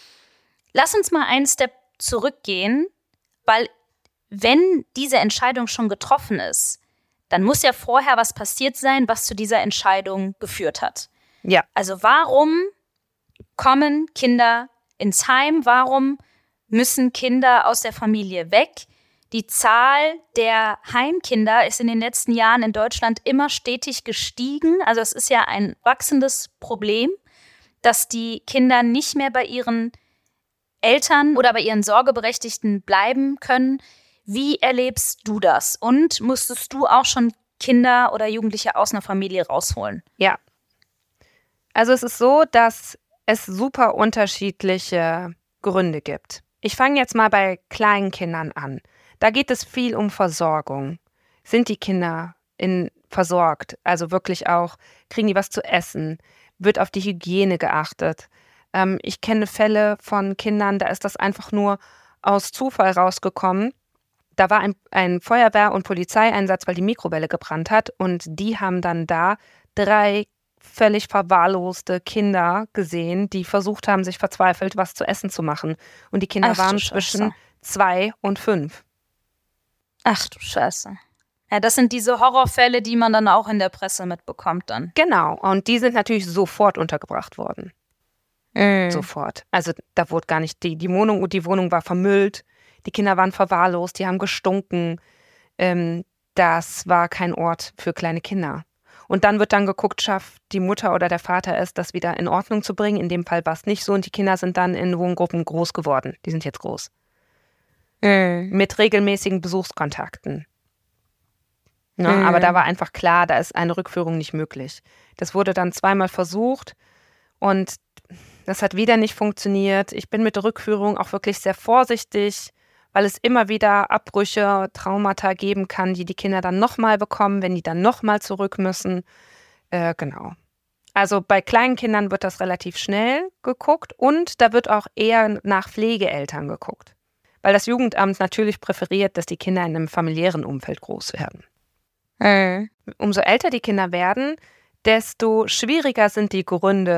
[SPEAKER 1] Lass uns mal einen Step zurückgehen, weil wenn diese Entscheidung schon getroffen ist, dann muss ja vorher was passiert sein, was zu dieser Entscheidung geführt hat.
[SPEAKER 2] Ja.
[SPEAKER 1] Also warum kommen Kinder ins Heim? Warum müssen Kinder aus der Familie weg? Die Zahl der Heimkinder ist in den letzten Jahren in Deutschland immer stetig gestiegen. Also es ist ja ein wachsendes Problem, dass die Kinder nicht mehr bei ihren Eltern oder bei ihren Sorgeberechtigten bleiben können. Wie erlebst du das? Und musstest du auch schon Kinder oder Jugendliche aus einer Familie rausholen?
[SPEAKER 2] Ja. Also es ist so, dass es super unterschiedliche Gründe gibt. Ich fange jetzt mal bei kleinen Kindern an. Da geht es viel um Versorgung. Sind die Kinder in, versorgt? Also wirklich auch, kriegen die was zu essen? Wird auf die Hygiene geachtet? Ähm, ich kenne Fälle von Kindern, da ist das einfach nur aus Zufall rausgekommen. Da war ein, ein Feuerwehr- und Polizeieinsatz, weil die Mikrowelle gebrannt hat. Und die haben dann da drei völlig verwahrloste Kinder gesehen, die versucht haben, sich verzweifelt was zu essen zu machen. Und die Kinder
[SPEAKER 1] Ach du
[SPEAKER 2] waren
[SPEAKER 1] Scheiße.
[SPEAKER 2] zwischen zwei und fünf.
[SPEAKER 1] Ach du Scheiße. Ja, das sind diese Horrorfälle, die man dann auch in der Presse mitbekommt dann.
[SPEAKER 2] Genau. Und die sind natürlich sofort untergebracht worden.
[SPEAKER 1] Mhm.
[SPEAKER 2] Sofort. Also da wurde gar nicht, die, die Wohnung, die Wohnung war vermüllt, die Kinder waren verwahrlost, die haben gestunken. Ähm, das war kein Ort für kleine Kinder. Und dann wird dann geguckt, schafft die Mutter oder der Vater es, das wieder in Ordnung zu bringen. In dem Fall war es nicht so und die Kinder sind dann in Wohngruppen groß geworden. Die sind jetzt groß.
[SPEAKER 1] Mhm.
[SPEAKER 2] Mit regelmäßigen Besuchskontakten. Ne,
[SPEAKER 1] Mhm.
[SPEAKER 2] Aber da war einfach klar, da ist eine Rückführung nicht möglich. Das wurde dann zweimal versucht und das hat wieder nicht funktioniert. Ich bin mit der Rückführung auch wirklich sehr vorsichtig, weil es immer wieder Abbrüche, Traumata geben kann, die die Kinder dann nochmal bekommen, wenn die dann nochmal zurück müssen. Äh, genau. Also bei kleinen Kindern wird das relativ schnell geguckt und da wird auch eher nach Pflegeeltern geguckt. Weil das Jugendamt natürlich präferiert, dass die Kinder in einem familiären Umfeld groß werden.
[SPEAKER 1] Mhm.
[SPEAKER 2] Umso älter die Kinder werden, desto schwieriger sind die Gründe,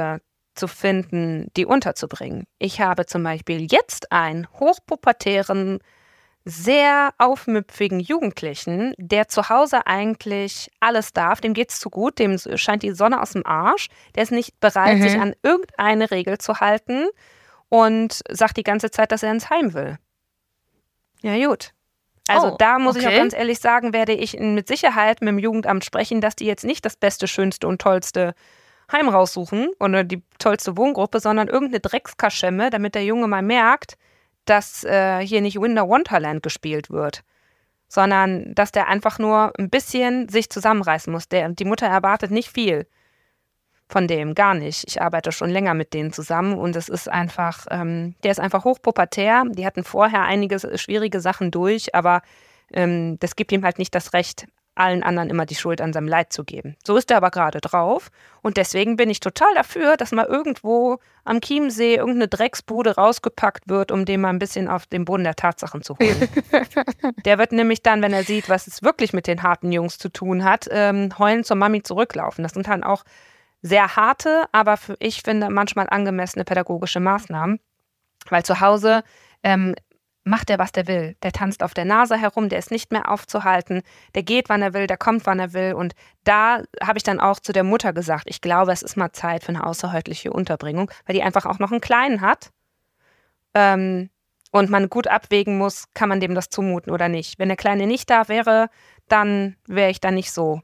[SPEAKER 2] zu finden, die unterzubringen. Ich habe zum Beispiel jetzt einen hochpubertären, sehr aufmüpfigen Jugendlichen, der zu Hause eigentlich alles darf, dem geht's zu gut, dem scheint die Sonne aus dem Arsch, der ist nicht bereit,
[SPEAKER 1] Mhm.
[SPEAKER 2] sich an irgendeine Regel zu halten und sagt die ganze Zeit, dass er ins Heim will. Ja gut. Also
[SPEAKER 1] Oh,
[SPEAKER 2] da muss ich auch
[SPEAKER 1] okay.
[SPEAKER 2] ganz ehrlich sagen, werde ich mit Sicherheit mit dem Jugendamt sprechen, dass die jetzt nicht das beste, schönste und tollste Heim raussuchen oder die tollste Wohngruppe, sondern irgendeine Dreckskaschemme, damit der Junge mal merkt, dass äh, hier nicht Winter Wonderland gespielt wird, sondern dass der einfach nur ein bisschen sich zusammenreißen muss. Der, die Mutter erwartet nicht viel von dem, gar nicht. Ich arbeite schon länger mit denen zusammen und es ist einfach, ähm, der ist einfach hochpubertär. Die hatten vorher einige schwierige Sachen durch, aber ähm, das gibt ihm halt nicht das Recht, allen anderen immer die Schuld an seinem Leid zu geben. So ist er aber gerade drauf und deswegen bin ich total dafür, dass mal irgendwo am Chiemsee irgendeine Drecksbude rausgepackt wird, um den mal ein bisschen auf den Boden der Tatsachen zu holen. Der wird nämlich dann, wenn er sieht, was es wirklich mit den harten Jungs zu tun hat, ähm, heulend zur Mami zurücklaufen. Das sind dann auch sehr harte, aber für ich finde manchmal angemessene pädagogische Maßnahmen, weil zu Hause ähm, macht er, was der will. Der tanzt auf der Nase herum, der ist nicht mehr aufzuhalten, der geht, wann er will, der kommt, wann er will. Und da habe ich dann auch zu der Mutter gesagt, ich glaube, es ist mal Zeit für eine außerhäusliche Unterbringung, weil die einfach auch noch einen Kleinen hat ähm, und man gut abwägen muss, kann man dem das zumuten oder nicht. Wenn der Kleine nicht da wäre, dann wäre ich da nicht so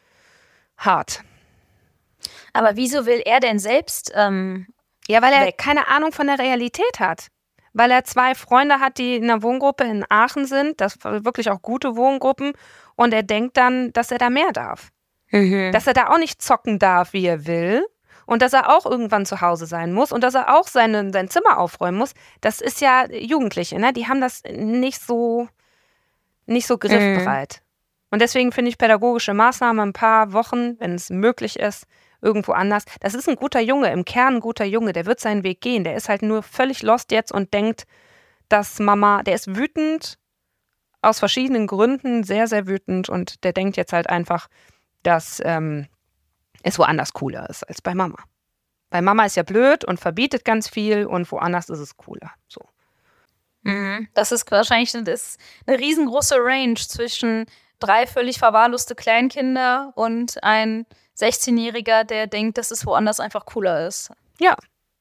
[SPEAKER 2] hart.
[SPEAKER 1] Aber wieso will er denn selbst ähm,
[SPEAKER 2] Ja, weil er
[SPEAKER 1] weg?
[SPEAKER 2] keine Ahnung von der Realität hat. Weil er zwei Freunde hat, die in einer Wohngruppe in Aachen sind, das waren wirklich auch gute Wohngruppen, und er denkt dann, dass er da mehr darf.
[SPEAKER 1] Mhm.
[SPEAKER 2] Dass er da auch nicht zocken darf, wie er will, und dass er auch irgendwann zu Hause sein muss und dass er auch seine, sein Zimmer aufräumen muss. Das ist ja Jugendliche, ne? Die haben das nicht so, nicht so griffbereit. Und deswegen finde ich pädagogische Maßnahmen ein paar Wochen, wenn es möglich ist, irgendwo anders. Das ist ein guter Junge, im Kern ein guter Junge, der wird seinen Weg gehen. Der ist halt nur völlig lost jetzt und denkt, dass Mama, der ist wütend, aus verschiedenen Gründen, sehr, sehr wütend, und der denkt jetzt halt einfach, dass ähm, es woanders cooler ist als bei Mama. Weil Mama ist ja blöd und verbietet ganz viel und woanders ist es cooler. So.
[SPEAKER 1] Mhm. Das ist wahrscheinlich das ist eine riesengroße Range zwischen drei völlig verwahrloste Kleinkinder und ein sechzehnjähriger, der denkt, dass es woanders einfach cooler ist.
[SPEAKER 2] Ja.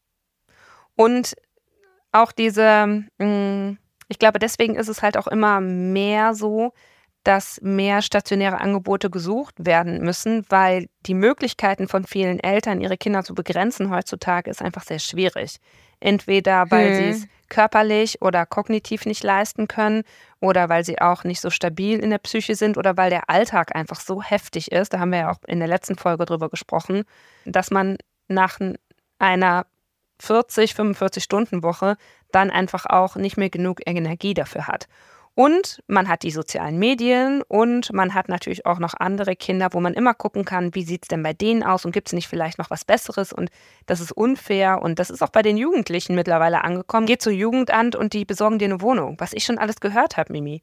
[SPEAKER 2] Und auch diese, mh, ich glaube, deswegen ist es halt auch immer mehr so, dass mehr stationäre Angebote gesucht werden müssen, weil die Möglichkeiten von vielen Eltern, ihre Kinder zu begrenzen heutzutage, ist einfach sehr schwierig. Entweder weil
[SPEAKER 1] Hm.
[SPEAKER 2] sie es körperlich oder kognitiv nicht leisten können oder weil sie auch nicht so stabil in der Psyche sind oder weil der Alltag einfach so heftig ist, da haben wir ja auch in der letzten Folge drüber gesprochen, dass man nach einer vierzig, fünfundvierzig Stunden Woche dann einfach auch nicht mehr genug Energie dafür hat. Und man hat die sozialen Medien und man hat natürlich auch noch andere Kinder, wo man immer gucken kann, wie sieht es denn bei denen aus und gibt es nicht vielleicht noch was Besseres, und das ist unfair, und das ist auch bei den Jugendlichen mittlerweile angekommen. Geh zum Jugendamt und die besorgen dir eine Wohnung, was ich schon alles gehört habe, Mimi.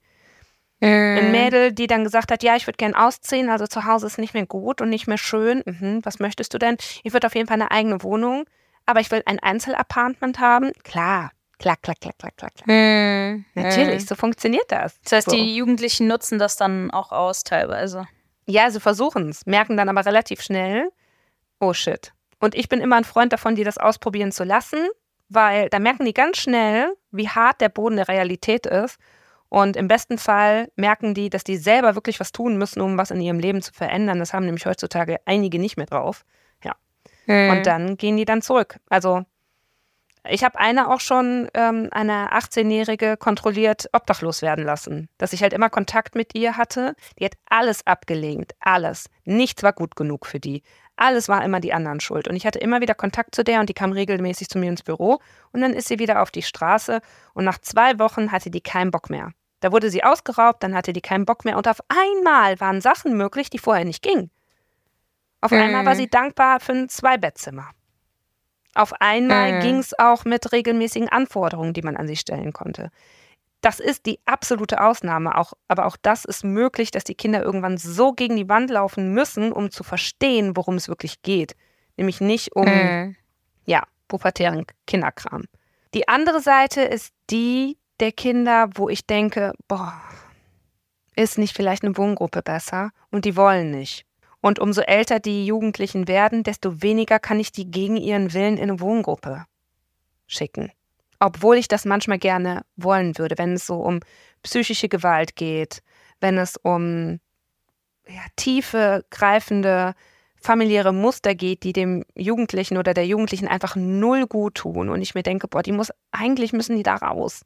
[SPEAKER 2] Ein Mädel, die dann gesagt hat, ja, ich würde gern ausziehen, also zu Hause ist nicht mehr gut und nicht mehr schön. Mhm, was möchtest du denn? Ich würde auf jeden Fall eine eigene Wohnung, aber ich will ein Einzelapartment haben. Klar, klar, klar, klar, klar, klar. klar.
[SPEAKER 1] Hm.
[SPEAKER 2] Natürlich,
[SPEAKER 1] Hm.
[SPEAKER 2] so funktioniert das.
[SPEAKER 1] Das heißt,
[SPEAKER 2] so.
[SPEAKER 1] die Jugendlichen nutzen das dann auch aus teilweise.
[SPEAKER 2] Ja, sie versuchen es, merken dann aber relativ schnell, oh shit. Und ich bin immer ein Freund davon, die das ausprobieren zu lassen, weil da merken die ganz schnell, wie hart der Boden der Realität ist. Und im besten Fall merken die, dass die selber wirklich was tun müssen, um was in ihrem Leben zu verändern. Das haben nämlich heutzutage einige nicht mehr drauf. Ja.
[SPEAKER 1] Hm.
[SPEAKER 2] Und dann gehen die dann zurück. Also ich habe eine auch schon, ähm, eine achtzehnjährige, kontrolliert obdachlos werden lassen. Dass ich halt immer Kontakt mit ihr hatte. Die hat alles abgelehnt, alles. Nichts war gut genug für die. Alles war immer die anderen schuld. Und ich hatte immer wieder Kontakt zu der und die kam regelmäßig zu mir ins Büro. Und dann ist sie wieder auf die Straße und nach zwei Wochen hatte die keinen Bock mehr. Da wurde sie ausgeraubt, dann hatte die keinen Bock mehr und auf einmal waren Sachen möglich, die vorher nicht gingen. Auf
[SPEAKER 1] Mhm.
[SPEAKER 2] einmal war sie dankbar für ein Zwei-Bettzimmer. Auf einmal
[SPEAKER 1] Mhm.
[SPEAKER 2] ging es auch mit regelmäßigen Anforderungen, die man an sie stellen konnte. Das ist die absolute Ausnahme, auch, aber auch das ist möglich, dass die Kinder irgendwann so gegen die Wand laufen müssen, um zu verstehen, worum es wirklich geht. Nämlich nicht um
[SPEAKER 1] Hm.
[SPEAKER 2] ja, pubertären Kinderkram. Die andere Seite ist die der Kinder, wo ich denke, boah, ist nicht vielleicht eine Wohngruppe besser? Und die wollen nicht. Und umso älter die Jugendlichen werden, desto weniger kann ich die gegen ihren Willen in eine Wohngruppe schicken. Obwohl ich das manchmal gerne wollen würde, wenn es so um psychische Gewalt geht, wenn es um ja, tiefe, greifende, familiäre Muster geht, die dem Jugendlichen oder der Jugendlichen einfach null gut tun. Und ich mir denke, boah, die muss, eigentlich müssen die da raus.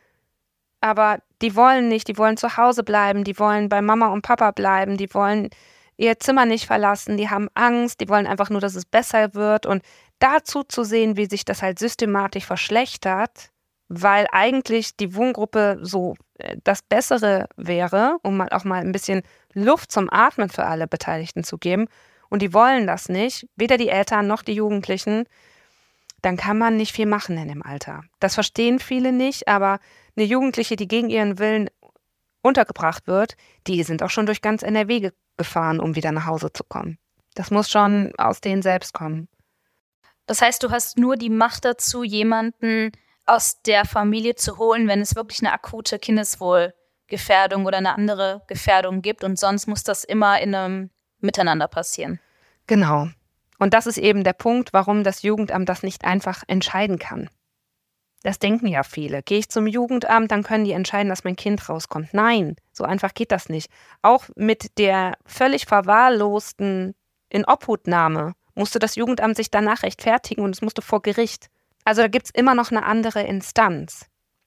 [SPEAKER 2] Aber die wollen nicht, die wollen zu Hause bleiben, die wollen bei Mama und Papa bleiben, die wollen ihr Zimmer nicht verlassen, die haben Angst, die wollen einfach nur, dass es besser wird. Und dazu zu sehen, wie sich das halt systematisch verschlechtert, weil eigentlich die Wohngruppe so das Bessere wäre, um mal auch mal ein bisschen Luft zum Atmen für alle Beteiligten zu geben. Und die wollen das nicht, weder die Eltern noch die Jugendlichen, dann kann man nicht viel machen in dem Alter. Das verstehen viele nicht, aber eine Jugendliche, die gegen ihren Willen untergebracht wird, die sind auch schon durch ganz N R W gefahren, um wieder nach Hause zu kommen. Das muss schon aus denen selbst kommen.
[SPEAKER 1] Das heißt, du hast nur die Macht dazu, jemanden aus der Familie zu holen, wenn es wirklich eine akute Kindeswohlgefährdung oder eine andere Gefährdung gibt, und sonst muss das immer in einem Miteinander passieren.
[SPEAKER 2] Genau. Und das ist eben der Punkt, warum das Jugendamt das nicht einfach entscheiden kann. Das denken ja viele. Gehe ich zum Jugendamt, dann können die entscheiden, dass mein Kind rauskommt. Nein, so einfach geht das nicht. Auch mit der völlig verwahrlosten Inobhutnahme musste das Jugendamt sich danach rechtfertigen und es musste vor Gericht. Also da gibt es immer noch eine andere Instanz.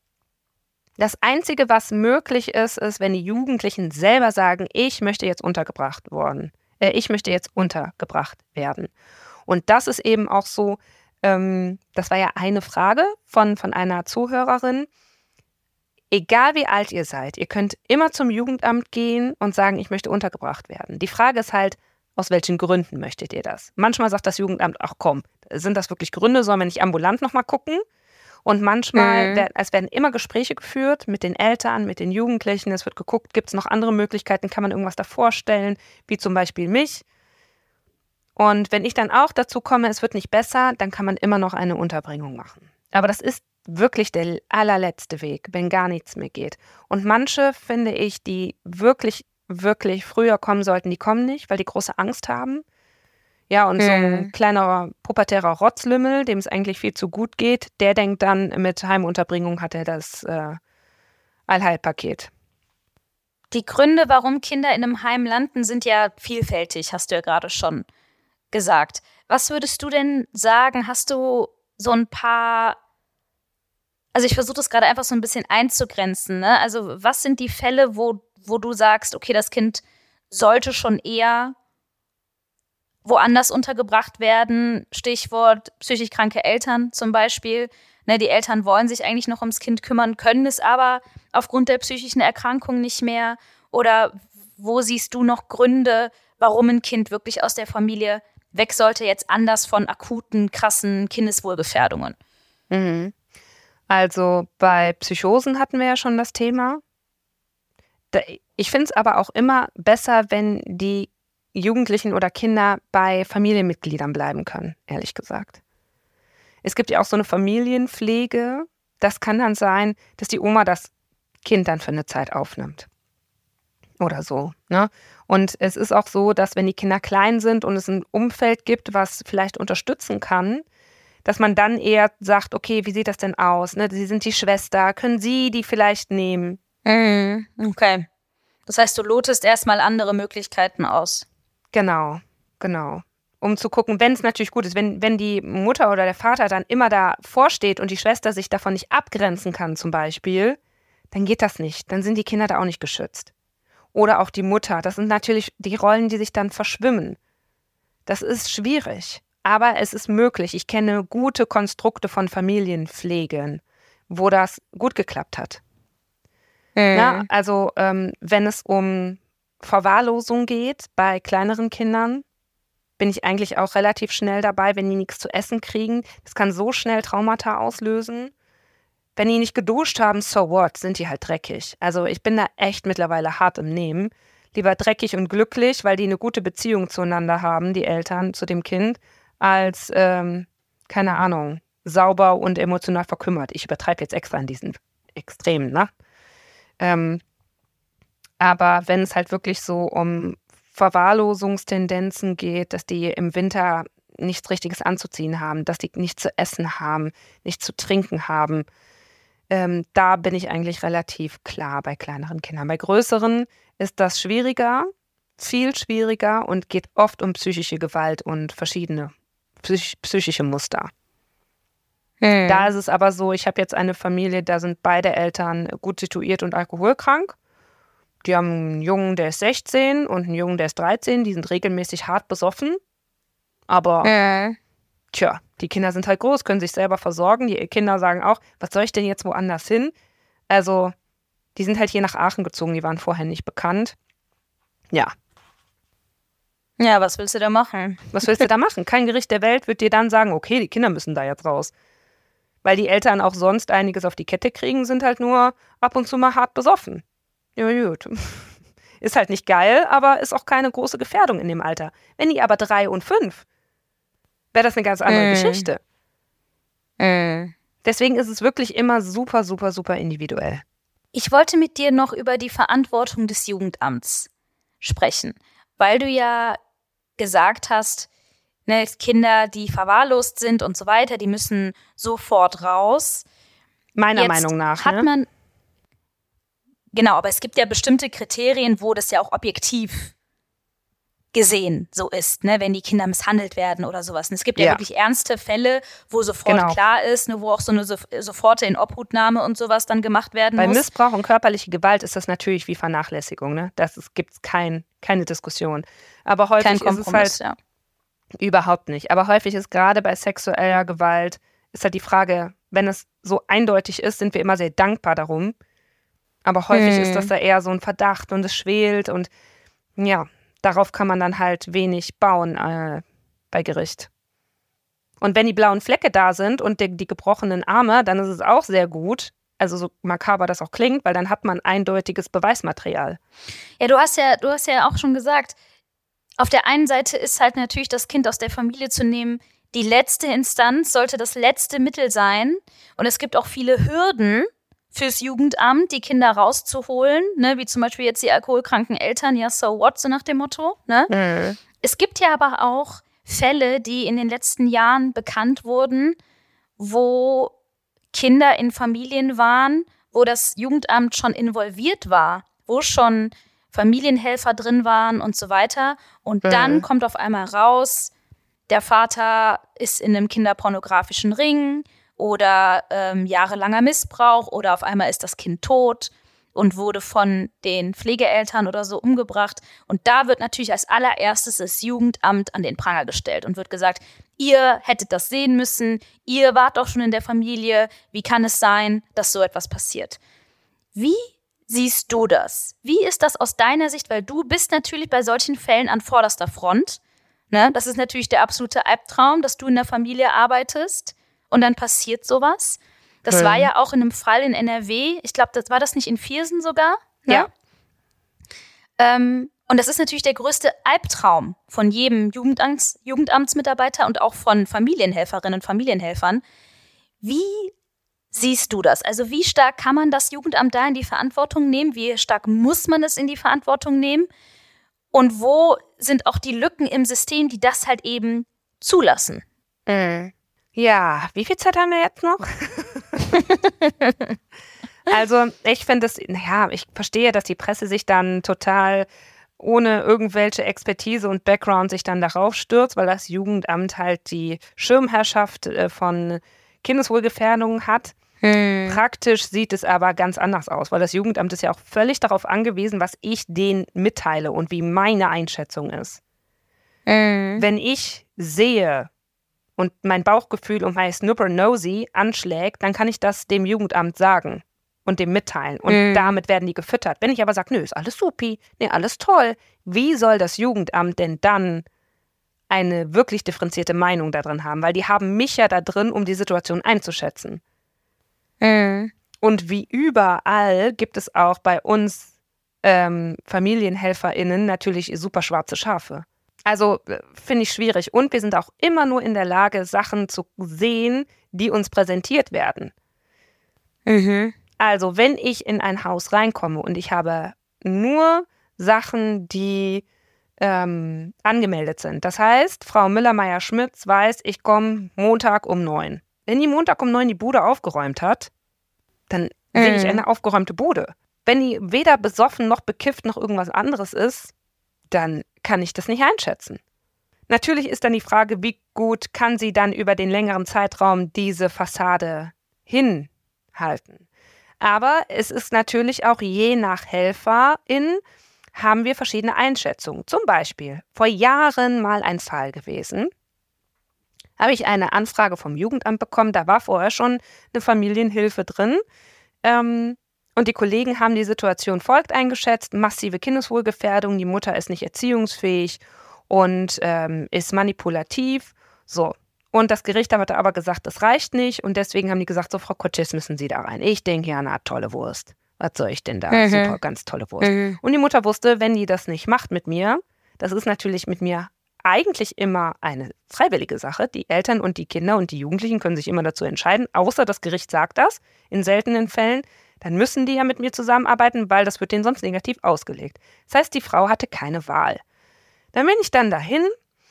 [SPEAKER 2] Das Einzige, was möglich ist, ist, wenn die Jugendlichen selber sagen, ich möchte jetzt untergebracht worden. Äh, ich möchte jetzt untergebracht werden. Und das ist eben auch so, ähm, das war ja eine Frage von, von einer Zuhörerin. Egal wie alt ihr seid, ihr könnt immer zum Jugendamt gehen und sagen, ich möchte untergebracht werden. Die Frage ist halt, aus welchen Gründen möchtet ihr das? Manchmal sagt das Jugendamt, ach komm, sind das wirklich Gründe, sollen wir nicht ambulant nochmal gucken? Und manchmal, mhm. werd, es werden immer Gespräche geführt mit den Eltern, mit den Jugendlichen. Es wird geguckt, gibt es noch andere Möglichkeiten, kann man irgendwas davor stellen, wie zum Beispiel mich. Und wenn ich dann auch dazu komme, es wird nicht besser, dann kann man immer noch eine Unterbringung machen. Aber das ist wirklich der allerletzte Weg, wenn gar nichts mehr geht. Und manche, finde ich, die wirklich, wirklich früher kommen sollten, die kommen nicht, weil die große Angst haben. Ja, und hm. so ein kleiner pubertärer Rotzlümmel, dem es eigentlich viel zu gut geht, der denkt dann, mit Heimunterbringung hat er das äh, Allheilpaket.
[SPEAKER 1] Die Gründe, warum Kinder in einem Heim landen, sind ja vielfältig, hast du ja gerade schon gesagt. Was würdest du denn sagen, hast du so ein paar, also ich versuche das gerade einfach so ein bisschen einzugrenzen, ne? Also was sind die Fälle, wo, wo du sagst, okay, das Kind sollte schon eher woanders untergebracht werden, Stichwort psychisch kranke Eltern zum Beispiel. Ne, die Eltern wollen sich eigentlich noch ums Kind kümmern, können es aber aufgrund der psychischen Erkrankung nicht mehr. Oder wo siehst du noch Gründe, warum ein Kind wirklich aus der Familie weg sollte, jetzt anders von akuten, krassen Kindeswohlgefährdungen?
[SPEAKER 2] Mhm. Also bei Psychosen hatten wir ja schon das Thema. Ich finde es aber auch immer besser, wenn die Jugendlichen oder Kinder bei Familienmitgliedern bleiben können, ehrlich gesagt. Es gibt ja auch so eine Familienpflege. Das kann dann sein, dass die Oma das Kind dann für eine Zeit aufnimmt. Oder so, ne? Und es ist auch so, dass wenn die Kinder klein sind und es ein Umfeld gibt, was vielleicht unterstützen kann, dass man dann eher sagt, okay, wie sieht das denn aus? Ne? Sie sind die Schwester, können Sie die vielleicht nehmen?
[SPEAKER 1] Mhm, okay. Das heißt, du lotest erstmal andere Möglichkeiten aus.
[SPEAKER 2] Genau, genau. Um zu gucken, wenn es natürlich gut ist, wenn, wenn die Mutter oder der Vater dann immer davor steht und die Schwester sich davon nicht abgrenzen kann zum Beispiel, dann geht das nicht. Dann sind die Kinder da auch nicht geschützt. Oder auch die Mutter. Das sind natürlich die Rollen, die sich dann verschwimmen. Das ist schwierig, aber es ist möglich. Ich kenne gute Konstrukte von Familienpflegen, wo das gut geklappt hat. Mhm. Na, also ähm, wenn es um Verwahrlosung geht bei kleineren Kindern, bin ich eigentlich auch relativ schnell dabei, wenn die nichts zu essen kriegen. Das kann so schnell Traumata auslösen. Wenn die nicht geduscht haben, so what, sind die halt dreckig. Also ich bin da echt mittlerweile hart im Nehmen. Lieber dreckig und glücklich, weil die eine gute Beziehung zueinander haben, die Eltern zu dem Kind, als ähm, keine Ahnung, sauber und emotional verkümmert. Ich übertreibe jetzt extra in diesen Extremen, ne? Ähm, aber wenn es halt wirklich so um Verwahrlosungstendenzen geht, dass die im Winter nichts Richtiges anzuziehen haben, dass die nichts zu essen haben, nichts zu trinken haben, ähm, da bin ich eigentlich relativ klar bei kleineren Kindern. Bei größeren ist das schwieriger, viel schwieriger und geht oft um psychische Gewalt und verschiedene psych- psychische Muster.
[SPEAKER 1] Hm.
[SPEAKER 2] Da ist es aber so, ich habe jetzt eine Familie, da sind beide Eltern gut situiert und alkoholkrank. Die haben einen Jungen, der ist sechzehn und einen Jungen, der ist dreizehn. Die sind regelmäßig hart besoffen. Aber,
[SPEAKER 1] Hm.
[SPEAKER 2] tja, die Kinder sind halt groß, können sich selber versorgen. Die Kinder sagen auch, was soll ich denn jetzt woanders hin? Also, die sind halt hier nach Aachen gezogen, die waren vorher nicht bekannt. Ja,
[SPEAKER 1] Ja, was willst du da machen?
[SPEAKER 2] was willst du da machen? Kein Gericht der Welt wird dir dann sagen, okay, die Kinder müssen da jetzt raus. Weil die Eltern auch sonst einiges auf die Kette kriegen, sind halt nur ab und zu mal hart besoffen. Ja, gut. Ist halt nicht geil, aber ist auch keine große Gefährdung in dem Alter. Wenn die aber drei und fünf, wäre das eine ganz andere
[SPEAKER 1] Mm.
[SPEAKER 2] Geschichte.
[SPEAKER 1] Hm.
[SPEAKER 2] Deswegen ist es wirklich immer super, super, super individuell.
[SPEAKER 1] Ich wollte mit dir noch über die Verantwortung des Jugendamts sprechen, weil du ja gesagt hast, ne, Kinder, die verwahrlost sind und so weiter, die müssen sofort raus.
[SPEAKER 2] Meiner
[SPEAKER 1] Jetzt
[SPEAKER 2] Meinung nach.
[SPEAKER 1] hat
[SPEAKER 2] Ne?
[SPEAKER 1] man genau, aber es gibt ja bestimmte Kriterien, wo das ja auch objektiv gesehen so ist, ne, wenn die Kinder misshandelt werden oder sowas. Und es gibt ja,
[SPEAKER 2] Ja.
[SPEAKER 1] wirklich ernste Fälle, wo sofort
[SPEAKER 2] Genau.
[SPEAKER 1] klar ist, ne, wo auch so eine so, sofortige Inobhutnahme und sowas dann gemacht werden
[SPEAKER 2] Bei
[SPEAKER 1] muss.
[SPEAKER 2] Missbrauch und körperliche Gewalt ist das natürlich wie Vernachlässigung. Ne? Das gibt es kein, keine Diskussion. Aber häufig
[SPEAKER 1] Kein
[SPEAKER 2] ist es halt
[SPEAKER 1] Kompromiss, ja.
[SPEAKER 2] überhaupt nicht. Aber häufig ist gerade bei sexueller Gewalt, ist halt die Frage, wenn es so eindeutig ist, sind wir immer sehr dankbar darum. Aber häufig
[SPEAKER 1] Hm.
[SPEAKER 2] ist das da eher so ein Verdacht und es schwelt und ja, darauf kann man dann halt wenig bauen äh, bei Gericht. Und wenn die blauen Flecke da sind und die, die gebrochenen Arme, dann ist es auch sehr gut, also so makaber das auch klingt, weil dann hat man eindeutiges Beweismaterial.
[SPEAKER 1] Ja, du hast ja, du hast ja auch schon gesagt, auf der einen Seite ist halt natürlich das Kind aus der Familie zu nehmen, die letzte Instanz sollte das letzte Mittel sein. Und es gibt auch viele Hürden fürs Jugendamt, die Kinder rauszuholen, ne, wie zum Beispiel jetzt die alkoholkranken Eltern, ja, so what, so nach dem Motto. Ne?
[SPEAKER 2] Mhm.
[SPEAKER 1] Es gibt ja aber auch Fälle, die in den letzten Jahren bekannt wurden, wo Kinder in Familien waren, wo das Jugendamt schon involviert war, wo schon Familienhelfer drin waren und so weiter. Und
[SPEAKER 2] Mhm.
[SPEAKER 1] dann kommt auf einmal raus, der Vater ist in einem kinderpornografischen Ring oder ähm, jahrelanger Missbrauch oder auf einmal ist das Kind tot und wurde von den Pflegeeltern oder so umgebracht. Und da wird natürlich als allererstes das Jugendamt an den Pranger gestellt und wird gesagt, ihr hättet das sehen müssen, ihr wart doch schon in der Familie, wie kann es sein, dass so etwas passiert? Wie siehst du das? Wie ist das aus deiner Sicht? Weil du bist natürlich bei solchen Fällen an vorderster Front. Ne? Das ist natürlich der absolute Albtraum, dass du in der Familie arbeitest und dann passiert sowas. Das
[SPEAKER 2] Mhm.
[SPEAKER 1] war ja auch in einem Fall in N R W. Ich glaube, das war das nicht in Viersen sogar? Ne?
[SPEAKER 2] Ja.
[SPEAKER 1] Ähm, und das ist natürlich der größte Albtraum von jedem Jugendamts, Jugendamtsmitarbeiter und auch von Familienhelferinnen und Familienhelfern. Wie siehst du das? Also wie stark kann man das Jugendamt da in die Verantwortung nehmen? Wie stark muss man es in die Verantwortung nehmen? Und wo sind auch die Lücken im System, die das halt eben zulassen?
[SPEAKER 2] Mhm. Ja, wie viel Zeit haben wir jetzt noch? Also ich finde es, ja, ich verstehe, dass die Presse sich dann total ohne irgendwelche Expertise und Background sich dann darauf stürzt, weil das Jugendamt halt die Schirmherrschaft äh, von Kindeswohlgefährdung hat.
[SPEAKER 1] Hm.
[SPEAKER 2] Praktisch sieht es aber ganz anders aus, weil das Jugendamt ist ja auch völlig darauf angewiesen, was ich denen mitteile und wie meine Einschätzung ist.
[SPEAKER 1] Hm.
[SPEAKER 2] Wenn ich sehe und mein Bauchgefühl und mein Snooper-Nosy anschlägt, dann kann ich das dem Jugendamt sagen und dem mitteilen. Und
[SPEAKER 1] Mhm.
[SPEAKER 2] damit werden die gefüttert. Wenn ich aber sage, nö, ist alles supi, nee, alles toll, wie soll das Jugendamt denn dann eine wirklich differenzierte Meinung da drin haben? Weil die haben mich ja da drin, um die Situation einzuschätzen.
[SPEAKER 1] Hm.
[SPEAKER 2] Und wie überall gibt es auch bei uns ähm, FamilienhelferInnen natürlich super schwarze Schafe. Also äh, finde ich schwierig. Und wir sind auch immer nur in der Lage, Sachen zu sehen, die uns präsentiert werden.
[SPEAKER 1] Mhm.
[SPEAKER 2] Also wenn ich in ein Haus reinkomme und ich habe nur Sachen, die ähm, angemeldet sind. Das heißt, Frau Müller-Meyer-Schmitz weiß, ich komme Montag um neun. Wenn die Montag um neun die Bude aufgeräumt hat, dann mhm. sehe ich eine aufgeräumte Bude. Wenn die weder besoffen noch bekifft noch irgendwas anderes ist, dann kann ich das nicht einschätzen. Natürlich ist dann die Frage, wie gut kann sie dann über den längeren Zeitraum diese Fassade hinhalten. Aber es ist natürlich auch je nach Helferin haben wir verschiedene Einschätzungen. Zum Beispiel vor Jahren mal ein Fall gewesen, habe ich eine Anfrage vom Jugendamt bekommen, da war vorher schon eine Familienhilfe drin. Ähm, und die Kollegen haben die Situation folgt eingeschätzt, massive Kindeswohlgefährdung, die Mutter ist nicht erziehungsfähig und ähm, ist manipulativ. So. Und das Gericht hat aber gesagt, das reicht nicht und deswegen haben die gesagt, so Frau Kotschis, müssen Sie da rein. Ich denke, ja, na, tolle Wurst. Was soll ich denn da? Mhm. Super, ganz tolle Wurst. Mhm. Und die Mutter wusste, wenn die das nicht macht mit mir, das ist natürlich mit mir eigentlich immer eine freiwillige Sache. Die Eltern und die Kinder und die Jugendlichen können sich immer dazu entscheiden, außer das Gericht sagt das, in seltenen Fällen, dann müssen die ja mit mir zusammenarbeiten, weil das wird denen sonst negativ ausgelegt. Das heißt, die Frau hatte keine Wahl. Dann bin ich dann dahin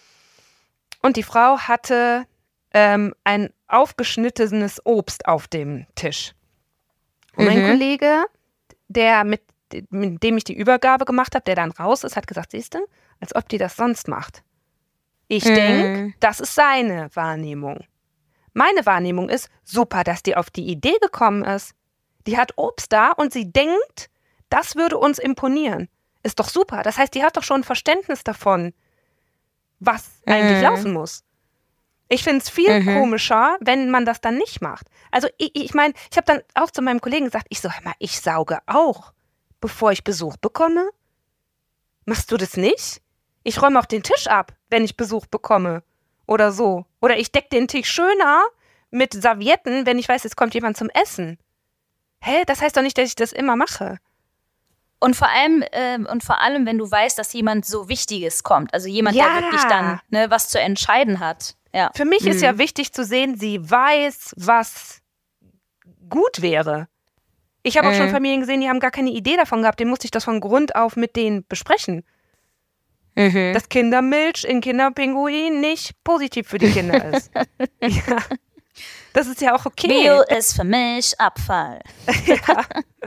[SPEAKER 2] und die Frau hatte ähm, ein aufgeschnittenes Obst auf dem Tisch. Und mein mhm. Kollege, der mit, mit dem ich die Übergabe gemacht habe, der dann raus ist, hat gesagt, siehst du, als ob die das sonst macht. Ich mhm. denke, das ist seine Wahrnehmung. Meine Wahrnehmung ist, super, dass die auf die Idee gekommen ist. Die hat Obst da und sie denkt, das würde uns imponieren. Ist doch super. Das heißt, die hat doch schon ein Verständnis davon, was mhm. eigentlich laufen muss. Ich finde es viel mhm. komischer, wenn man das dann nicht macht. Also ich meine, ich, mein, ich habe dann auch zu meinem Kollegen gesagt, ich so, hör mal, ich sauge auch, bevor ich Besuch bekomme. Machst du das nicht? Ich räume auch den Tisch ab, wenn ich Besuch bekomme. Oder so. Oder ich decke den Tisch schöner mit Servietten, wenn ich weiß, es kommt jemand zum Essen. Hä? Das heißt doch nicht, dass ich das immer mache.
[SPEAKER 1] Und vor allem, äh, und vor allem, wenn du weißt, dass jemand so Wichtiges kommt. Also jemand, ja. der wirklich dann ne, was zu entscheiden hat. Ja.
[SPEAKER 2] Für mich
[SPEAKER 1] mhm.
[SPEAKER 2] ist ja wichtig zu sehen, sie weiß, was gut wäre. Ich habe auch äh. schon Familien gesehen, die haben gar keine Idee davon gehabt. Den musste ich das von Grund auf mit denen besprechen. Mhm. Dass Kindermilch in Kinderpinguin nicht positiv für die Kinder ist. Ja. Das ist ja auch okay.
[SPEAKER 1] Bio ist für mich Abfall.
[SPEAKER 2] Ja.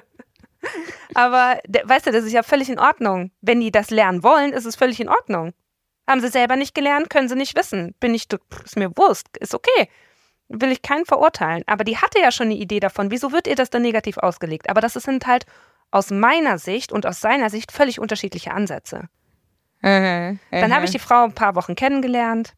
[SPEAKER 2] Aber, weißt du, das ist ja völlig in Ordnung. Wenn die das lernen wollen, ist es völlig in Ordnung. Haben sie selber nicht gelernt, können sie nicht wissen. Bin ich, ist mir Wurst, ist okay. Will ich keinen verurteilen. Aber die hatte ja schon eine Idee davon. Wieso wird ihr das dann negativ ausgelegt? Aber das sind halt aus meiner Sicht und aus seiner Sicht völlig unterschiedliche Ansätze. Mhm, dann habe ich die Frau ein paar Wochen kennengelernt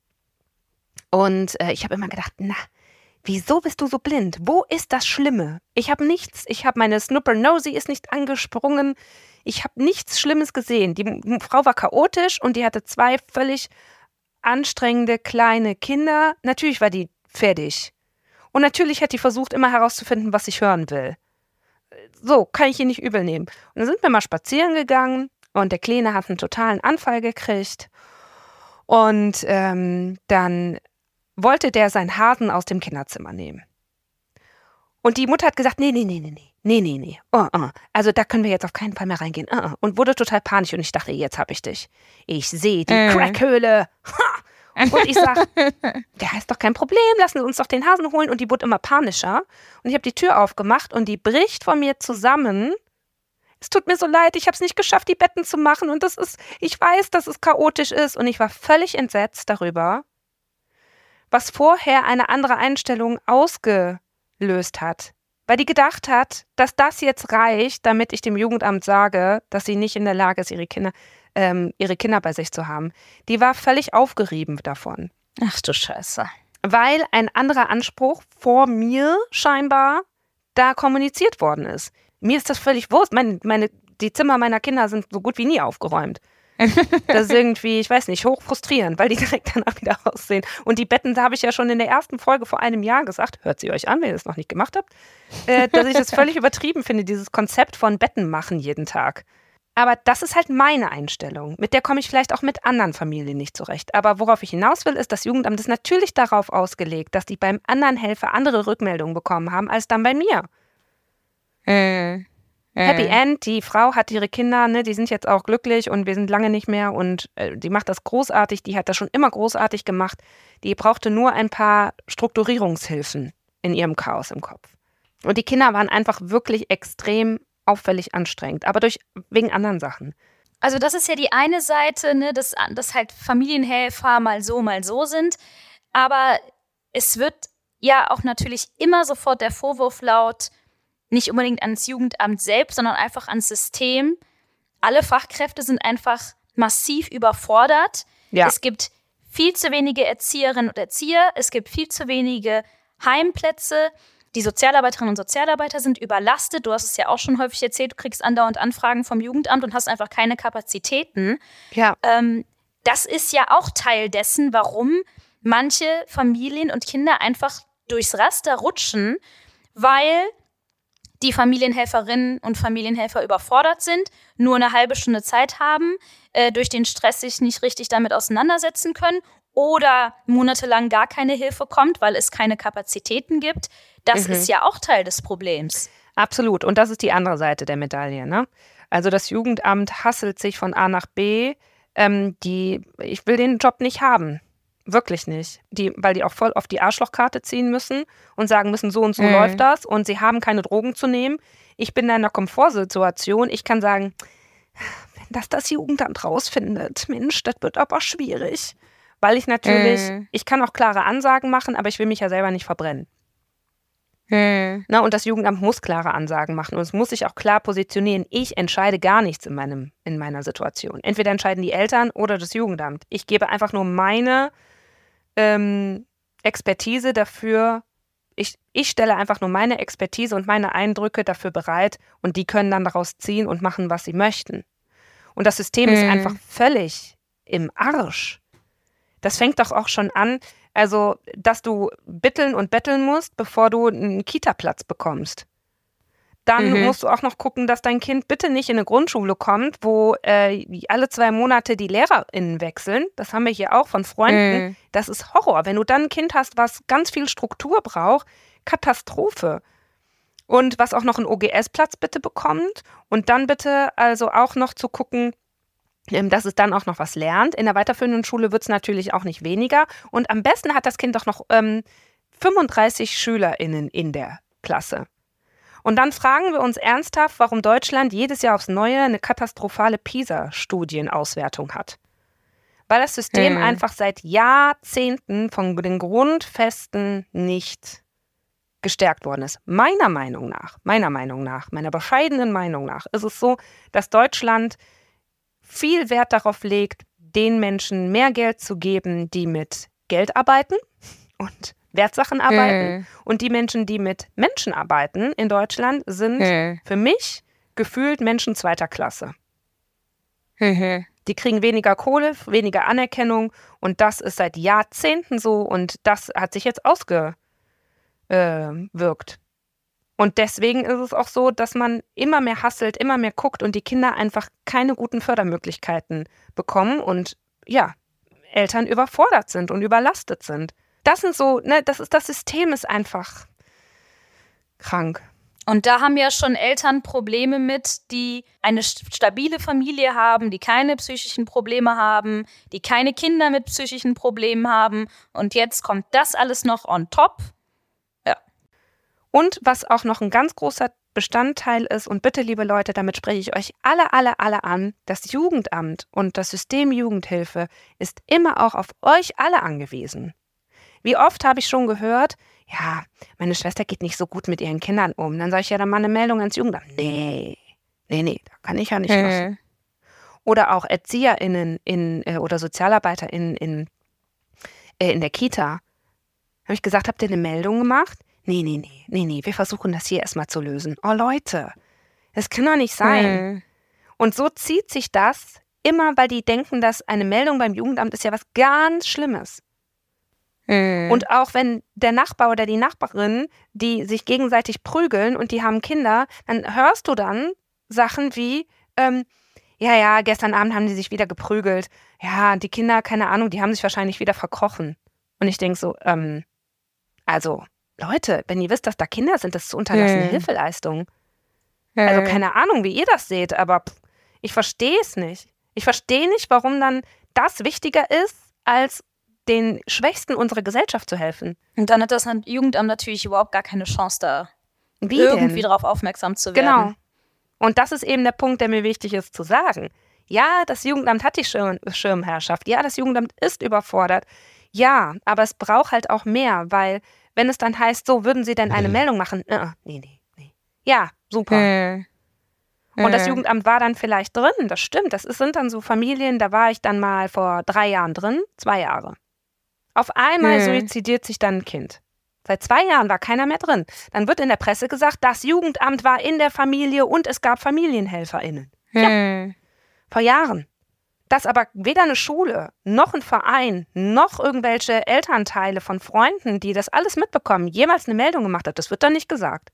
[SPEAKER 2] und äh, ich habe immer gedacht, na, wieso bist du so blind? Wo ist das Schlimme? Ich habe nichts, ich habe meine Snooper-Nosy ist nicht angesprungen, ich habe nichts Schlimmes gesehen. Die Frau war chaotisch und die hatte zwei völlig anstrengende kleine Kinder. Natürlich war die fertig. Und natürlich hat die versucht, immer herauszufinden, was ich hören will. So, kann ich ihr nicht übel nehmen. Und dann sind wir mal spazieren gegangen. Und der Kleine hat einen totalen Anfall gekriegt. Und ähm, dann wollte der seinen Hasen aus dem Kinderzimmer nehmen. Und die Mutter hat gesagt, nee, nee, nee, nee, nee, nee, nee, nee. Oh, oh. Also da können wir jetzt auf keinen Fall mehr reingehen. Oh, oh. Und wurde total panisch. Und ich dachte, jetzt hab ich dich. Ich sehe die äh. Crackhöhle. Ha! Und ich sag, der heißt doch kein Problem, lassen Sie uns doch den Hasen holen. Und die wurde immer panischer. Und ich habe die Tür aufgemacht und die bricht von mir zusammen. Es tut mir so leid, ich habe es nicht geschafft, die Betten zu machen und das ist, ich weiß, dass es chaotisch ist und ich war völlig entsetzt darüber, was vorher eine andere Einstellung ausgelöst hat, weil die gedacht hat, dass das jetzt reicht, damit ich dem Jugendamt sage, dass sie nicht in der Lage ist, ihre Kinder, ähm, ihre Kinder bei sich zu haben. Die war völlig aufgerieben davon.
[SPEAKER 1] Ach du Scheiße.
[SPEAKER 2] Weil ein anderer Anspruch vor mir scheinbar da kommuniziert worden ist. Mir ist das völlig wurscht. Meine, meine, die Zimmer meiner Kinder sind so gut wie nie aufgeräumt. Das ist irgendwie, ich weiß nicht, hoch frustrierend, weil die direkt danach wieder aussehen. Und die Betten, da habe ich ja schon in der ersten Folge vor einem Jahr gesagt, hört sie euch an, wenn ihr das noch nicht gemacht habt, äh, dass ich das völlig übertrieben finde, dieses Konzept von Betten machen jeden Tag. Aber das ist halt meine Einstellung. Mit der komme ich vielleicht auch mit anderen Familien nicht zurecht. Aber worauf ich hinaus will, ist, das Jugendamt ist natürlich darauf ausgelegt, dass die beim anderen Helfer andere Rückmeldungen bekommen haben, als dann bei mir.
[SPEAKER 1] Äh, äh.
[SPEAKER 2] Happy End, die Frau hat ihre Kinder, ne, die sind jetzt auch glücklich und wir sind lange nicht mehr und äh, die macht das großartig, die hat das schon immer großartig gemacht. Die brauchte nur ein paar Strukturierungshilfen in ihrem Chaos im Kopf. Und die Kinder waren einfach wirklich extrem auffällig anstrengend, aber durch wegen anderen Sachen.
[SPEAKER 1] Also das ist ja die eine Seite, ne, dass, dass halt Familienhelfer mal so, mal so sind. Aber es wird ja auch natürlich immer sofort der Vorwurf laut, nicht unbedingt ans Jugendamt selbst, sondern einfach ans System. Alle Fachkräfte sind einfach massiv überfordert.
[SPEAKER 2] Ja.
[SPEAKER 1] Es gibt viel zu wenige Erzieherinnen und Erzieher. Es gibt viel zu wenige Heimplätze. Die Sozialarbeiterinnen und Sozialarbeiter sind überlastet. Du hast es ja auch schon häufig erzählt, du kriegst andauernd Anfragen vom Jugendamt und hast einfach keine Kapazitäten.
[SPEAKER 2] Ja.
[SPEAKER 1] Ähm, das ist ja auch Teil dessen, warum manche Familien und Kinder einfach durchs Raster rutschen, weil die Familienhelferinnen und Familienhelfer überfordert sind, nur eine halbe Stunde Zeit haben, äh, durch den Stress sich nicht richtig damit auseinandersetzen können oder monatelang gar keine Hilfe kommt, weil es keine Kapazitäten gibt. Das
[SPEAKER 2] Mhm.
[SPEAKER 1] ist ja auch Teil des Problems.
[SPEAKER 2] Absolut. Und das ist die andere Seite der Medaille, ne? Also das Jugendamt hasselt sich von A nach B. Ähm, die, ich will den Job nicht haben. Wirklich nicht. Die, weil die auch voll auf die Arschlochkarte ziehen müssen und sagen müssen, so und so
[SPEAKER 1] Mhm.
[SPEAKER 2] läuft das. Und sie haben keine Drogen zu nehmen. Ich bin da in einer Komfortsituation. Ich kann sagen, wenn das das Jugendamt rausfindet, Mensch, das wird aber schwierig. Weil ich natürlich,
[SPEAKER 1] Mhm.
[SPEAKER 2] ich kann auch klare Ansagen machen, aber ich will mich ja selber nicht verbrennen.
[SPEAKER 1] Hm.
[SPEAKER 2] Na, und das Jugendamt muss klare Ansagen machen und es muss sich auch klar positionieren. Ich entscheide gar nichts in, meinem, in meiner Situation. Entweder entscheiden die Eltern oder das Jugendamt. Ich gebe einfach nur meine ähm, Expertise dafür. Ich, ich stelle einfach nur meine Expertise und meine Eindrücke dafür bereit und die können dann daraus ziehen und machen, was sie möchten. Und das System ist
[SPEAKER 1] Hm.
[SPEAKER 2] einfach völlig im Arsch. Das fängt doch auch schon an, also, dass du bitteln und betteln musst, bevor du einen Kita-Platz bekommst. Dann
[SPEAKER 1] Mhm.
[SPEAKER 2] musst du auch noch gucken, dass dein Kind bitte nicht in eine Grundschule kommt, wo äh, alle zwei Monate die LehrerInnen wechseln. Das haben wir hier auch von Freunden.
[SPEAKER 1] Mhm.
[SPEAKER 2] Das ist Horror. Wenn du dann ein Kind hast, was ganz viel Struktur braucht, Katastrophe. Und was auch noch einen O G S-Platz bitte bekommt. Und dann bitte also auch noch zu gucken, dass es dann auch noch was lernt. In der weiterführenden Schule wird es natürlich auch nicht weniger. Und am besten hat das Kind doch noch ähm, fünfunddreißig SchülerInnen in der Klasse. Und dann fragen wir uns ernsthaft, warum Deutschland jedes Jahr aufs Neue eine katastrophale PISA-Studienauswertung hat. Weil das System
[SPEAKER 1] Hm.
[SPEAKER 2] einfach seit Jahrzehnten von den Grundfesten nicht gestärkt worden ist. Meiner Meinung nach, meiner Meinung nach, meiner bescheidenen Meinung nach, ist es so, dass Deutschland viel Wert darauf legt, den Menschen mehr Geld zu geben, die mit Geld arbeiten und Wertsachen arbeiten.
[SPEAKER 1] Mhm.
[SPEAKER 2] Und die Menschen, die mit Menschen arbeiten in Deutschland, sind
[SPEAKER 1] Mhm.
[SPEAKER 2] für mich gefühlt Menschen zweiter Klasse.
[SPEAKER 1] Mhm.
[SPEAKER 2] Die kriegen weniger Kohle, weniger Anerkennung und das ist seit Jahrzehnten so und das hat sich jetzt ausgewirkt. Und deswegen ist es auch so, dass man immer mehr hasselt, immer mehr guckt und die Kinder einfach keine guten Fördermöglichkeiten bekommen und ja, Eltern überfordert sind und überlastet sind. Das sind so, ne, das ist, das System ist einfach krank.
[SPEAKER 1] Und da haben ja schon Eltern Probleme mit, die eine st- stabile Familie haben, die keine psychischen Probleme haben, die keine Kinder mit psychischen Problemen haben. Und jetzt kommt das alles noch on top. Ja.
[SPEAKER 2] Und was auch noch ein ganz großer Bestandteil ist, und bitte, liebe Leute, damit spreche ich euch alle, alle, alle an, das Jugendamt und das System Jugendhilfe ist immer auch auf euch alle angewiesen. Wie oft habe ich schon gehört, ja, meine Schwester geht nicht so gut mit ihren Kindern um. Dann sage ich ja dann mal eine Meldung ans Jugendamt. Nee, nee, nee, da kann ich ja nicht was.
[SPEAKER 1] Mhm.
[SPEAKER 2] Oder auch ErzieherInnen in, äh, oder SozialarbeiterInnen in, äh, in der Kita. Habe ich gesagt, habt ihr eine Meldung gemacht? Nee, nee, nee, nee, nee, wir versuchen das hier erstmal zu lösen. Oh Leute, das kann doch nicht sein.
[SPEAKER 1] Mhm.
[SPEAKER 2] Und so zieht sich das immer, weil die denken, dass eine Meldung beim Jugendamt ist ja was ganz Schlimmes.
[SPEAKER 1] Mhm.
[SPEAKER 2] Und auch wenn der Nachbar oder die Nachbarin, die sich gegenseitig prügeln und die haben Kinder, dann hörst du dann Sachen wie, ähm, ja, ja, gestern Abend haben die sich wieder geprügelt. Ja, die Kinder, keine Ahnung, die haben sich wahrscheinlich wieder verkrochen. Und ich denke so, ähm, also Leute, wenn ihr wisst, dass da Kinder sind, das ist zu unterlassene
[SPEAKER 1] Hm.
[SPEAKER 2] Hilfeleistung. Also keine Ahnung, wie ihr das seht, aber pff, ich verstehe es nicht. Ich verstehe nicht, warum dann das wichtiger ist, als den Schwächsten unserer Gesellschaft zu helfen.
[SPEAKER 1] Und dann hat das Jugendamt natürlich überhaupt gar keine Chance, da
[SPEAKER 2] Wie
[SPEAKER 1] irgendwie
[SPEAKER 2] denn?
[SPEAKER 1] darauf aufmerksam zu werden.
[SPEAKER 2] Genau. Und das ist eben der Punkt, der mir wichtig ist zu sagen. Ja, das Jugendamt hat die Schirm Schirmherrschaft. Ja, das Jugendamt ist überfordert. Ja, aber es braucht halt auch mehr, weil wenn es dann heißt, so, würden Sie denn eine Meldung machen? Äh, nee, nee, nee. Ja, super.
[SPEAKER 1] Hm.
[SPEAKER 2] Und das
[SPEAKER 1] Hm.
[SPEAKER 2] Jugendamt war dann vielleicht drin, das stimmt. Das ist, sind dann so Familien, da war ich dann mal vor drei Jahren drin, zwei Jahre. Auf einmal
[SPEAKER 1] Hm.
[SPEAKER 2] suizidiert sich dann ein Kind. Seit zwei Jahren war keiner mehr drin. Dann wird in der Presse gesagt, das Jugendamt war in der Familie und es gab FamilienhelferInnen.
[SPEAKER 1] Hm.
[SPEAKER 2] Vor Jahren. Dass aber weder eine Schule, noch ein Verein, noch irgendwelche Elternteile von Freunden, die das alles mitbekommen, jemals eine Meldung gemacht hat, das wird dann nicht gesagt.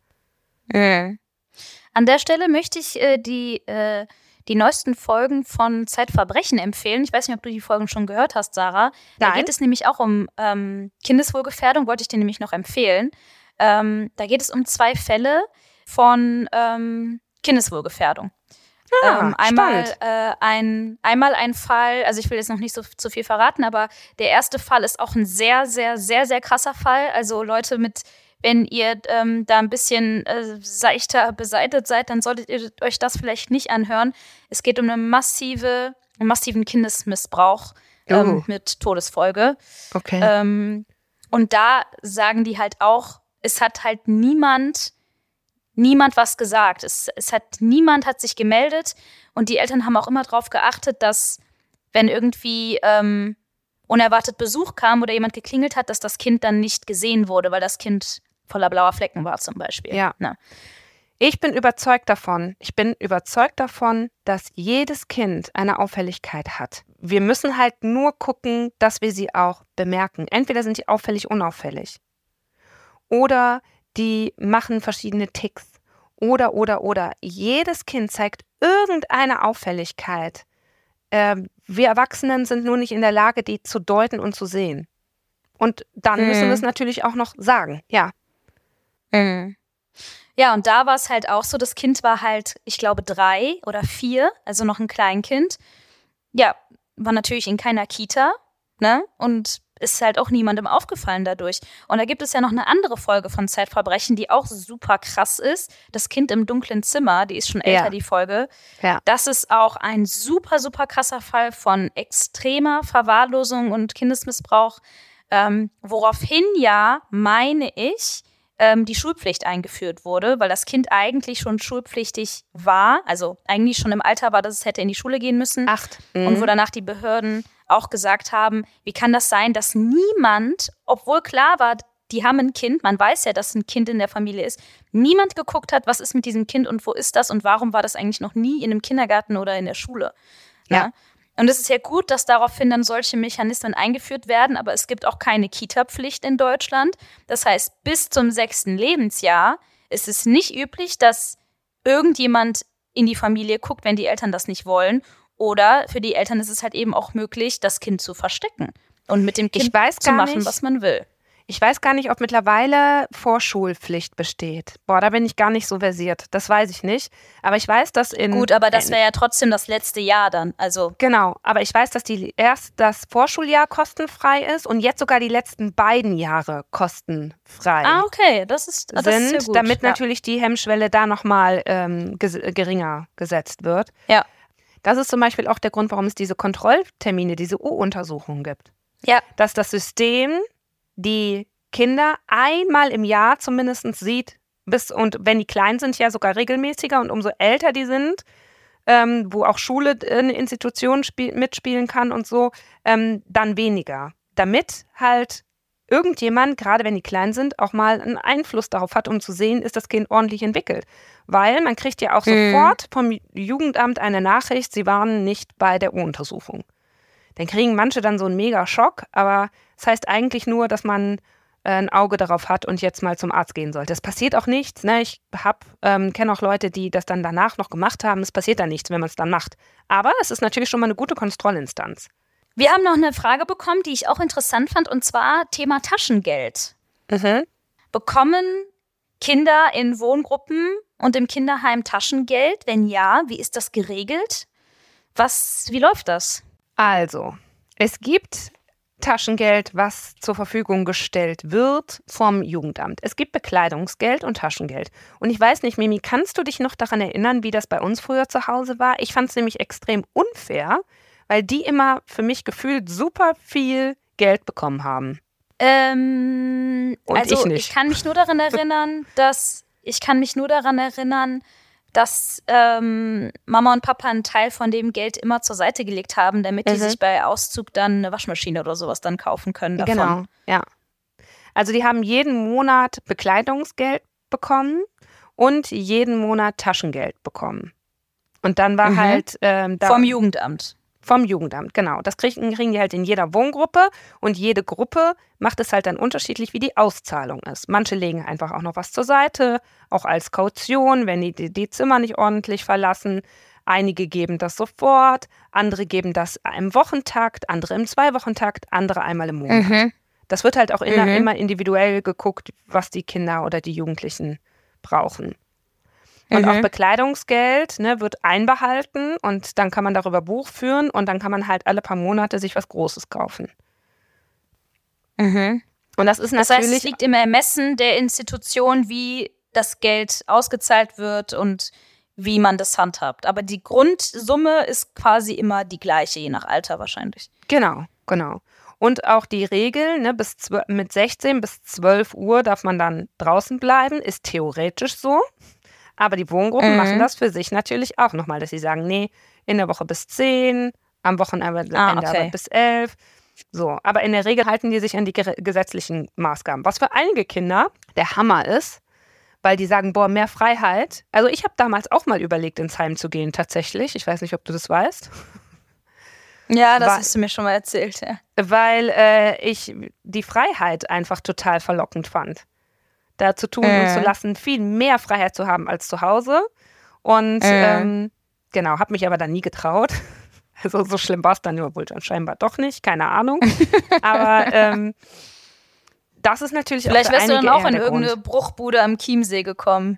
[SPEAKER 1] Hm. An der Stelle möchte ich äh, die, äh, die neuesten Folgen von Zeitverbrechen empfehlen. Ich weiß nicht, ob du die Folgen schon gehört hast, Sarah. Da
[SPEAKER 2] Nein.
[SPEAKER 1] geht es nämlich auch um ähm, Kindeswohlgefährdung, wollte ich dir nämlich noch empfehlen. Ähm, da geht es um zwei Fälle von ähm, Kindeswohlgefährdung.
[SPEAKER 2] Ah,
[SPEAKER 1] ähm, einmal,
[SPEAKER 2] spannend.
[SPEAKER 1] äh, ein, einmal ein Fall, also ich will jetzt noch nicht so zu viel verraten, aber der erste Fall ist auch ein sehr, sehr, sehr, sehr krasser Fall. Also Leute mit, wenn ihr ähm, da ein bisschen äh, seichter beseitigt seid, dann solltet ihr euch das vielleicht nicht anhören. Es geht um eine massive, einen massiven Kindesmissbrauch ähm,
[SPEAKER 2] Oh.
[SPEAKER 1] mit Todesfolge.
[SPEAKER 2] Okay.
[SPEAKER 1] Ähm, und da sagen die halt auch, es hat halt niemand, niemand was gesagt. Es, es hat, niemand hat sich gemeldet und die Eltern haben auch immer darauf geachtet, dass wenn irgendwie ähm, unerwartet Besuch kam oder jemand geklingelt hat, dass das Kind dann nicht gesehen wurde, weil das Kind voller blauer Flecken war zum Beispiel.
[SPEAKER 2] Ja.
[SPEAKER 1] Na.
[SPEAKER 2] Ich bin überzeugt davon, ich bin überzeugt davon, dass jedes Kind eine Auffälligkeit hat. Wir müssen halt nur gucken, dass wir sie auch bemerken. Entweder sind die auffällig, unauffällig. Oder die machen verschiedene Ticks. Oder, oder, oder. Jedes Kind zeigt irgendeine Auffälligkeit. Ähm, wir Erwachsenen sind nur nicht in der Lage, die zu deuten und zu sehen. Und dann
[SPEAKER 1] Hm.
[SPEAKER 2] müssen wir es natürlich auch noch sagen. Ja.
[SPEAKER 1] Mhm. Ja, und da war es halt auch so, das Kind war halt, ich glaube, drei oder vier, also noch ein Kleinkind. Ja, war natürlich in keiner Kita, ne? Und ist halt auch niemandem aufgefallen dadurch. Und da gibt es ja noch eine andere Folge von Zeitverbrechen, die auch super krass ist. Das Kind im dunklen Zimmer, die ist schon älter,
[SPEAKER 2] Ja.
[SPEAKER 1] die Folge.
[SPEAKER 2] Ja.
[SPEAKER 1] Das ist auch ein super, super krasser Fall von extremer Verwahrlosung und Kindesmissbrauch, ähm, woraufhin ja, meine ich, ähm, die Schulpflicht eingeführt wurde, weil das Kind eigentlich schon schulpflichtig war, also eigentlich schon im Alter war, dass es hätte in die Schule gehen müssen.
[SPEAKER 2] Acht.
[SPEAKER 1] Und wo
[SPEAKER 2] Mhm.
[SPEAKER 1] danach die Behörden auch gesagt haben, wie kann das sein, dass niemand, obwohl klar war, die haben ein Kind, man weiß ja, dass ein Kind in der Familie ist, niemand geguckt hat, was ist mit diesem Kind und wo ist das und warum war das eigentlich noch nie in einem Kindergarten oder in der Schule.
[SPEAKER 2] Ja.
[SPEAKER 1] Ne? Und es ist ja gut, dass daraufhin dann solche Mechanismen eingeführt werden, aber es gibt auch keine Kita-Pflicht in Deutschland. Das heißt, bis zum sechsten Lebensjahr ist es nicht üblich, dass irgendjemand in die Familie guckt, wenn die Eltern das nicht wollen. Oder für die Eltern ist es halt eben auch möglich, das Kind zu verstecken und mit dem Kind
[SPEAKER 2] Ich weiß
[SPEAKER 1] zu
[SPEAKER 2] gar
[SPEAKER 1] machen,
[SPEAKER 2] nicht,
[SPEAKER 1] was man will.
[SPEAKER 2] Ich weiß gar nicht, ob mittlerweile Vorschulpflicht besteht. Boah, da bin ich gar nicht so versiert. Das weiß ich nicht. Aber ich weiß, dass in...
[SPEAKER 1] Gut, aber das wäre ja trotzdem das letzte Jahr dann. Also
[SPEAKER 2] Genau, aber ich weiß, dass die erst das Vorschuljahr kostenfrei ist und jetzt sogar die letzten beiden Jahre kostenfrei
[SPEAKER 1] ah, okay, das ist, ah, das ist
[SPEAKER 2] sind,
[SPEAKER 1] sehr gut.
[SPEAKER 2] damit
[SPEAKER 1] ja.
[SPEAKER 2] natürlich die Hemmschwelle da nochmal ähm, ges- geringer gesetzt wird.
[SPEAKER 1] Ja.
[SPEAKER 2] Das ist zum Beispiel auch der Grund, warum es diese Kontrolltermine, diese U-Untersuchungen gibt.
[SPEAKER 1] Ja.
[SPEAKER 2] Dass das System die Kinder einmal im Jahr zumindest sieht, bis, und wenn die klein sind, ja sogar regelmäßiger und umso älter die sind, ähm, wo auch Schule eine Institution spiel, mitspielen kann und so, ähm, dann weniger. Damit halt irgendjemand, gerade wenn die klein sind, auch mal einen Einfluss darauf hat, um zu sehen, ist das Kind ordentlich entwickelt. Weil man kriegt ja auch
[SPEAKER 1] Mhm.
[SPEAKER 2] sofort vom Jugendamt eine Nachricht, sie waren nicht bei der U-Untersuchung. Dann kriegen manche dann so einen mega Schock, aber das heißt eigentlich nur, dass man äh, ein Auge darauf hat und jetzt mal zum Arzt gehen sollte. Es passiert auch nichts. Ne? Ich ähm, kenne auch Leute, die das dann danach noch gemacht haben. Es passiert dann nichts, wenn man es dann macht. Aber es ist natürlich schon mal eine gute Kontrollinstanz.
[SPEAKER 1] Wir haben noch eine Frage bekommen, die ich auch interessant fand, und zwar Thema Taschengeld.
[SPEAKER 2] Mhm.
[SPEAKER 1] Bekommen Kinder in Wohngruppen und im Kinderheim Taschengeld? Wenn ja, wie ist das geregelt? Was, wie läuft das?
[SPEAKER 2] Also, es gibt Taschengeld, was zur Verfügung gestellt wird vom Jugendamt. Es gibt Bekleidungsgeld und Taschengeld. Und ich weiß nicht, Mimi, kannst du dich noch daran erinnern, wie das bei uns früher zu Hause war? Ich fand es nämlich extrem unfair, weil die immer für mich gefühlt super viel Geld bekommen haben.
[SPEAKER 1] Ähm,
[SPEAKER 2] Und
[SPEAKER 1] also
[SPEAKER 2] ich nicht.
[SPEAKER 1] ich kann mich nur daran erinnern, dass ich kann mich nur daran erinnern, dass ähm, Mama und Papa einen Teil von dem Geld immer zur Seite gelegt haben, damit die
[SPEAKER 2] Mhm.
[SPEAKER 1] sich bei Auszug dann eine Waschmaschine oder sowas dann kaufen können davon.
[SPEAKER 2] Genau, ja. Also die haben jeden Monat Bekleidungsgeld bekommen und jeden Monat Taschengeld bekommen. Und dann war
[SPEAKER 1] Mhm.
[SPEAKER 2] halt ähm, da,
[SPEAKER 1] Vom Jugendamt.
[SPEAKER 2] Vom Jugendamt, genau. Das kriegen, kriegen die halt in jeder Wohngruppe und jede Gruppe macht es halt dann unterschiedlich, wie die Auszahlung ist. Manche legen einfach auch noch was zur Seite, auch als Kaution, wenn die die, die Zimmer nicht ordentlich verlassen. Einige geben das sofort, andere geben das im Wochentakt, andere im Zwei-Wochentakt, andere einmal im Monat.
[SPEAKER 1] Mhm.
[SPEAKER 2] Das wird halt auch immer,
[SPEAKER 1] Mhm.
[SPEAKER 2] immer individuell geguckt, was die Kinder oder die Jugendlichen brauchen. Und
[SPEAKER 1] Mhm.
[SPEAKER 2] auch Bekleidungsgeld, ne, wird einbehalten und dann kann man darüber Buch führen und dann kann man halt alle paar Monate sich was Großes kaufen.
[SPEAKER 1] Mhm.
[SPEAKER 2] Und das ist
[SPEAKER 1] Das
[SPEAKER 2] natürlich...
[SPEAKER 1] heißt, es liegt im Ermessen der Institution, wie das Geld ausgezahlt wird und wie man das handhabt. Aber die Grundsumme ist quasi immer die gleiche, je nach Alter wahrscheinlich.
[SPEAKER 2] Genau, genau. Und auch die Regel, ne, bis zw- mit sechzehn bis zwölf Uhr darf man dann draußen bleiben, ist theoretisch so. Aber die Wohngruppen
[SPEAKER 1] Mhm.
[SPEAKER 2] machen das für sich natürlich auch nochmal, dass sie sagen, nee, in der Woche bis zehn, am Wochenende
[SPEAKER 1] Ah, okay.
[SPEAKER 2] aber bis elf. So, aber in der Regel halten die sich an die ge- gesetzlichen Maßgaben. Was für einige Kinder der Hammer ist, weil die sagen, boah, mehr Freiheit. Also ich habe damals auch mal überlegt, ins Heim zu gehen, tatsächlich. Ich weiß nicht, ob du das weißt.
[SPEAKER 1] Ja, das
[SPEAKER 2] Weil-
[SPEAKER 1] hast du mir schon mal erzählt, ja.
[SPEAKER 2] Weil äh, ich die Freiheit einfach total verlockend fand. Da zu tun
[SPEAKER 1] Äh.
[SPEAKER 2] und zu lassen, viel mehr Freiheit zu haben als zu Hause. Und
[SPEAKER 1] Äh.
[SPEAKER 2] ähm, genau, habe mich aber dann nie getraut. Also so schlimm war es dann wohl dann scheinbar doch nicht, keine Ahnung. Aber ähm, das ist natürlich
[SPEAKER 1] Vielleicht
[SPEAKER 2] auch für
[SPEAKER 1] wärst du dann
[SPEAKER 2] einige
[SPEAKER 1] auch
[SPEAKER 2] eher
[SPEAKER 1] in
[SPEAKER 2] der
[SPEAKER 1] irgendeine
[SPEAKER 2] Grund.
[SPEAKER 1] Bruchbude am Chiemsee gekommen.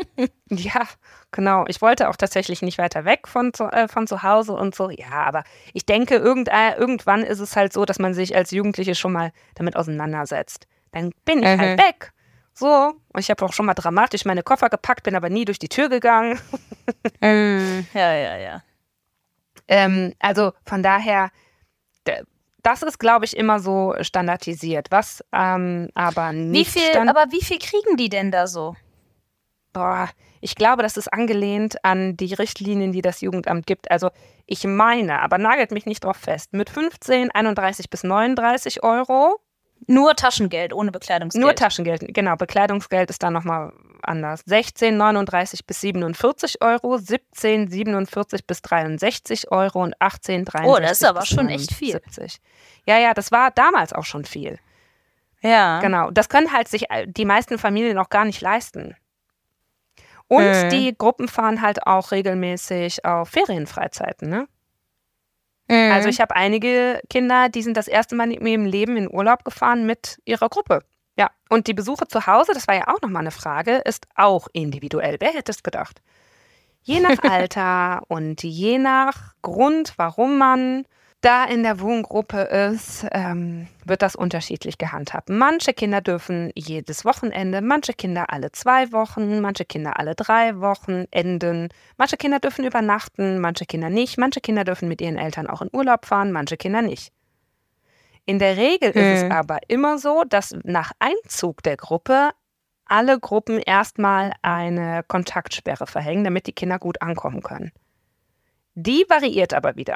[SPEAKER 2] Ja, genau. Ich wollte auch tatsächlich nicht weiter weg von zu, äh, von zu Hause und so. Ja, aber ich denke, irgend, äh, irgendwann ist es halt so, dass man sich als Jugendliche schon mal damit auseinandersetzt. Dann bin ich
[SPEAKER 1] Mhm.
[SPEAKER 2] halt weg. So, und ich habe auch schon mal dramatisch meine Koffer gepackt, bin aber nie durch die Tür gegangen.
[SPEAKER 1] Mhm. Ja, ja, ja.
[SPEAKER 2] Ähm, also von daher, d- das ist, glaube ich, immer so standardisiert. Was ähm, aber
[SPEAKER 1] Wie
[SPEAKER 2] nicht
[SPEAKER 1] viel,
[SPEAKER 2] stand-
[SPEAKER 1] aber wie viel kriegen die denn da so?
[SPEAKER 2] Boah, ich glaube, das ist angelehnt an die Richtlinien, die das Jugendamt gibt. Also ich meine, aber nagelt mich nicht drauf fest, mit fünfzehn, einunddreißig bis neununddreißig Euro.
[SPEAKER 1] Nur Taschengeld, ohne Bekleidungsgeld.
[SPEAKER 2] Nur Taschengeld, genau. Bekleidungsgeld ist dann nochmal anders. sechzehn, neununddreißig bis siebenundvierzig Euro, siebzehn, siebenundvierzig bis dreiundsechzig Euro und achtzehn, dreiundsechzig
[SPEAKER 1] Oh, das ist aber
[SPEAKER 2] bis
[SPEAKER 1] schon echt viel.
[SPEAKER 2] neunundsiebzig. Ja, ja, das war damals auch schon viel.
[SPEAKER 1] Ja.
[SPEAKER 2] Genau. Das können halt sich die meisten Familien auch gar nicht leisten. Und
[SPEAKER 1] Mhm.
[SPEAKER 2] die Gruppen fahren halt auch regelmäßig auf Ferienfreizeiten, ne?
[SPEAKER 1] Mhm.
[SPEAKER 2] Also ich habe einige Kinder, die sind das erste Mal in ihrem Leben in Urlaub gefahren mit ihrer Gruppe. Ja, und die Besuche zu Hause, das war ja auch nochmal eine Frage, ist auch individuell. Wer hätte es gedacht? Je nach Alter und je nach Grund, warum man da in der Wohngruppe ist, ähm, wird das unterschiedlich gehandhabt. Manche Kinder dürfen jedes Wochenende, manche Kinder alle zwei Wochen, manche Kinder alle drei Wochenenden, manche Kinder dürfen übernachten, manche Kinder nicht, manche Kinder dürfen mit ihren Eltern auch in Urlaub fahren, manche Kinder nicht. In der Regel ist es
[SPEAKER 1] Mhm.
[SPEAKER 2] aber immer so, dass nach Einzug der Gruppe alle Gruppen erstmal eine Kontaktsperre verhängen, damit die Kinder gut ankommen können. Die variiert aber wieder.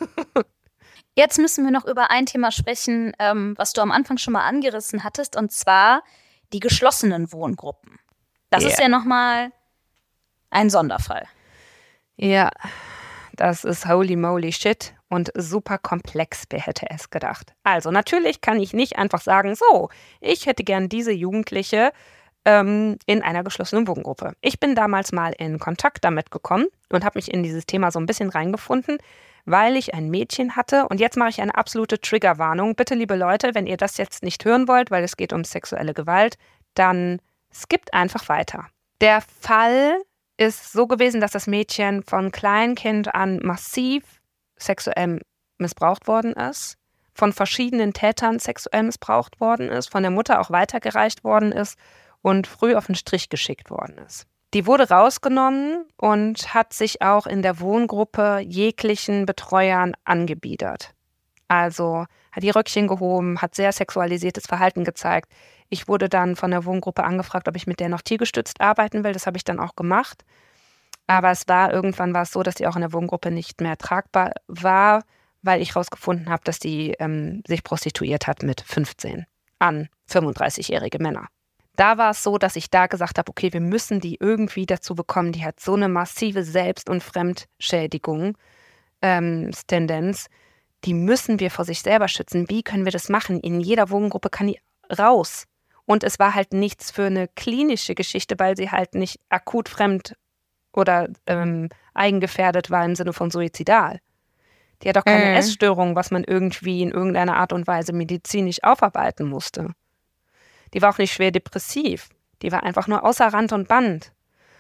[SPEAKER 1] Jetzt müssen wir noch über ein Thema sprechen, ähm, was du am Anfang schon mal angerissen hattest, und zwar die geschlossenen Wohngruppen. Das
[SPEAKER 2] Ja.
[SPEAKER 1] ist ja nochmal ein Sonderfall.
[SPEAKER 2] Ja, das ist holy moly shit. und super komplex, wer hätte es gedacht. Also natürlich kann ich nicht einfach sagen, so, ich hätte gern diese Jugendliche ähm, in einer geschlossenen Wohngruppe. Ich bin damals mal in Kontakt damit gekommen und habe mich in dieses Thema so ein bisschen reingefunden, weil ich ein Mädchen hatte. Und jetzt mache ich eine absolute Triggerwarnung. Bitte, liebe Leute, wenn ihr das jetzt nicht hören wollt, weil es geht um sexuelle Gewalt, dann skippt einfach weiter. Der Fall ist so gewesen, dass das Mädchen von Kleinkind an massiv sexuell missbraucht worden ist, von verschiedenen Tätern sexuell missbraucht worden ist, von der Mutter auch weitergereicht worden ist und früh auf den Strich geschickt worden ist. Die wurde rausgenommen und hat sich auch in der Wohngruppe jeglichen Betreuern angebiedert. Also hat die Röckchen gehoben, hat sehr sexualisiertes Verhalten gezeigt. Ich wurde dann von der Wohngruppe angefragt, ob ich mit der noch tiergestützt arbeiten will. Das habe ich dann auch gemacht. Aber es war irgendwann war es so, dass die auch in der Wohngruppe nicht mehr tragbar war, weil ich herausgefunden habe, dass die ähm, sich prostituiert hat mit fünfzehn an fünfunddreißigjährige Männer. Da war es so, dass ich da gesagt habe, okay, wir müssen die irgendwie dazu bekommen, die hat so eine massive Selbst- und Fremdschädigung, ähm, Tendenz, die müssen wir vor sich selber schützen. Wie können wir das machen? In jeder Wohngruppe kann die raus. Und es war halt nichts für eine klinische Geschichte, weil sie halt nicht akut fremd oder ähm, eigengefährdet war im Sinne von suizidal. Die hat auch keine
[SPEAKER 1] äh.
[SPEAKER 2] Essstörung, was man irgendwie in irgendeiner Art und Weise medizinisch aufarbeiten musste. Die war auch nicht schwer depressiv. Die war einfach nur außer Rand und Band.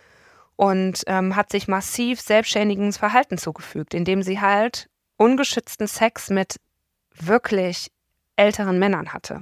[SPEAKER 2] Und ähm, hat sich massiv selbstständiges Verhalten zugefügt, indem sie halt ungeschützten Sex mit wirklich älteren Männern hatte.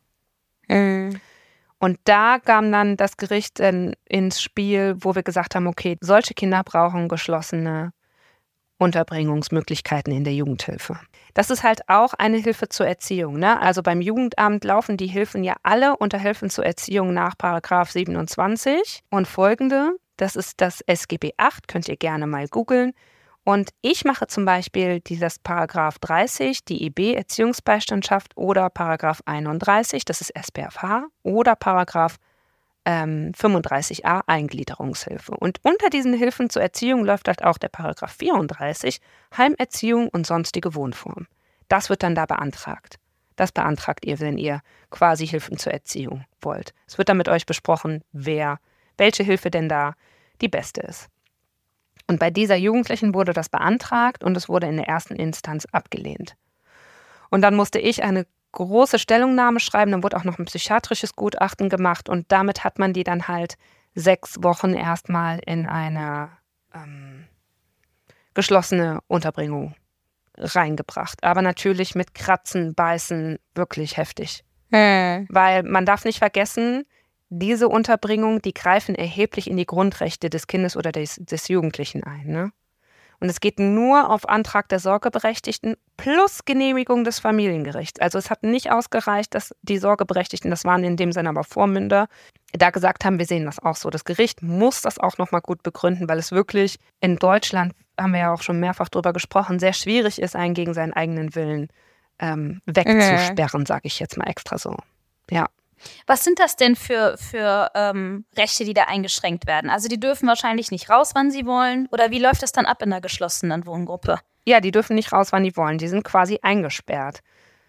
[SPEAKER 1] Äh.
[SPEAKER 2] Und da kam dann das Gericht in, ins Spiel, wo wir gesagt haben, okay, solche Kinder brauchen geschlossene Unterbringungsmöglichkeiten in der Jugendhilfe. Das ist halt auch eine Hilfe zur Erziehung, ne? Also beim Jugendamt laufen die Hilfen ja alle unter Hilfen zur Erziehung nach Paragraph siebenundzwanzig und folgende. Das ist das S G B acht, könnt ihr gerne mal googeln. Und ich mache zum Beispiel dieses Paragraph dreißig, die I B, Erziehungsbeistandschaft, oder Paragraph einunddreißig, das ist S P F H, oder Paragraph ähm, fünfunddreißig a, Eingliederungshilfe. Und unter diesen Hilfen zur Erziehung läuft halt auch der Paragraph vierunddreißig, Heimerziehung und sonstige Wohnform. Das wird dann da beantragt. Das beantragt ihr, wenn ihr quasi Hilfen zur Erziehung wollt. Es wird dann mit euch besprochen, wer, welche Hilfe denn da die beste ist. Und bei dieser Jugendlichen wurde das beantragt und es wurde in der ersten Instanz abgelehnt. Und dann musste ich eine große Stellungnahme schreiben, dann wurde auch noch ein psychiatrisches Gutachten gemacht und damit hat man die dann halt sechs Wochen erstmal in eine ähm, geschlossene Unterbringung reingebracht. Aber natürlich mit Kratzen, Beißen, wirklich heftig.
[SPEAKER 1] Äh.
[SPEAKER 2] Weil man darf nicht vergessen, diese Unterbringung, die greifen erheblich in die Grundrechte des Kindes oder des, des Jugendlichen ein. Ne? Und es geht nur auf Antrag der Sorgeberechtigten plus Genehmigung des Familiengerichts. Also es hat nicht ausgereicht, dass die Sorgeberechtigten, das waren in dem Sinne aber Vormünder, da gesagt haben, wir sehen das auch so. Das Gericht muss das auch nochmal gut begründen, weil es wirklich in Deutschland, haben wir ja auch schon mehrfach drüber gesprochen, sehr schwierig ist, einen gegen seinen eigenen Willen ähm, wegzusperren, äh. sage ich jetzt mal extra so. Ja.
[SPEAKER 1] Was sind das denn für, für ähm, Rechte, die da eingeschränkt werden? Also die dürfen wahrscheinlich nicht raus, wann sie wollen? Oder wie läuft das dann ab in der geschlossenen Wohngruppe?
[SPEAKER 2] Ja, die dürfen nicht raus, wann die wollen. Die sind quasi eingesperrt.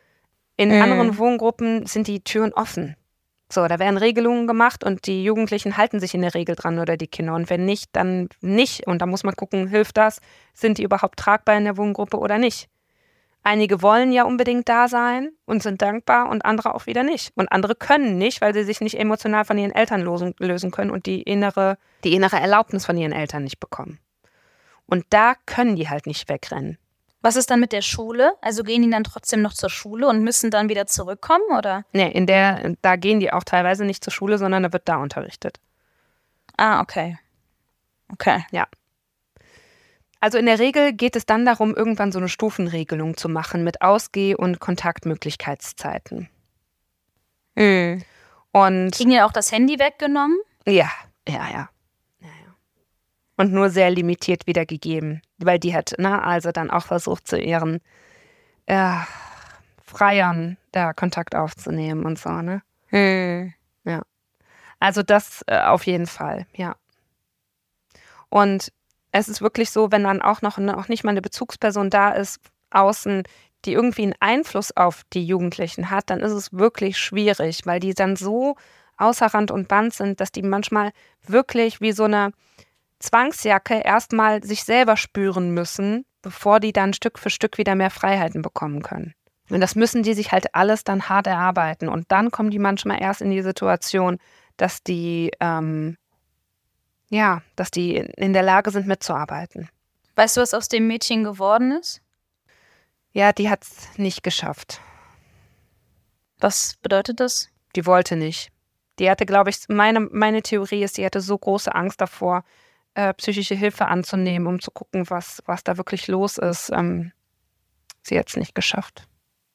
[SPEAKER 2] In
[SPEAKER 1] Mhm.
[SPEAKER 2] anderen Wohngruppen sind die Türen offen. So, da werden Regelungen gemacht und die Jugendlichen halten sich in der Regel dran oder die Kinder. Und wenn nicht, dann nicht. Und da muss man gucken, hilft das? Sind die überhaupt tragbar in der Wohngruppe oder nicht? Einige wollen ja unbedingt da sein und sind dankbar und andere auch wieder nicht. Und andere können nicht, weil sie sich nicht emotional von ihren Eltern losen, lösen können und die innere, die innere Erlaubnis von ihren Eltern nicht bekommen. Und da können die halt nicht wegrennen.
[SPEAKER 1] Was ist dann mit der Schule? Also gehen die dann trotzdem noch zur Schule und müssen dann wieder zurückkommen, oder?
[SPEAKER 2] Nee, in der, da gehen die auch teilweise nicht zur Schule, sondern da wird da unterrichtet.
[SPEAKER 1] Ah, okay. Okay.
[SPEAKER 2] Ja. Also in der Regel geht es dann darum, irgendwann so eine Stufenregelung zu machen mit Ausgeh- und Kontaktmöglichkeitszeiten.
[SPEAKER 1] Mhm.
[SPEAKER 2] Und
[SPEAKER 1] kriegen ja auch das Handy weggenommen?
[SPEAKER 2] Ja, ja, ja. ja, ja. Und nur sehr limitiert wiedergegeben, weil die hat, na, also dann auch versucht, zu ihren äh, Freiern da Kontakt aufzunehmen und so, ne?
[SPEAKER 1] Mhm.
[SPEAKER 2] Ja. Also das äh, auf jeden Fall, ja. Und es ist wirklich so, wenn dann auch noch, noch nicht mal eine Bezugsperson da ist, außen, die irgendwie einen Einfluss auf die Jugendlichen hat, dann ist es wirklich schwierig, weil die dann so außer Rand und Band sind, dass die manchmal wirklich wie so eine Zwangsjacke erstmal sich selber spüren müssen, bevor die dann Stück für Stück wieder mehr Freiheiten bekommen können. Und das müssen die sich halt alles dann hart erarbeiten. Und dann kommen die manchmal erst in die Situation, dass die, ähm, ja, dass die in der Lage sind, mitzuarbeiten.
[SPEAKER 1] Weißt du, was aus dem Mädchen geworden ist?
[SPEAKER 2] Ja, die hat es nicht geschafft.
[SPEAKER 1] Was bedeutet das?
[SPEAKER 2] Die wollte nicht. Die hatte, glaube ich, meine, meine Theorie ist, die hatte so große Angst davor, äh, psychische Hilfe anzunehmen, um zu gucken, was, was da wirklich los ist. Ähm, sie hat es nicht geschafft.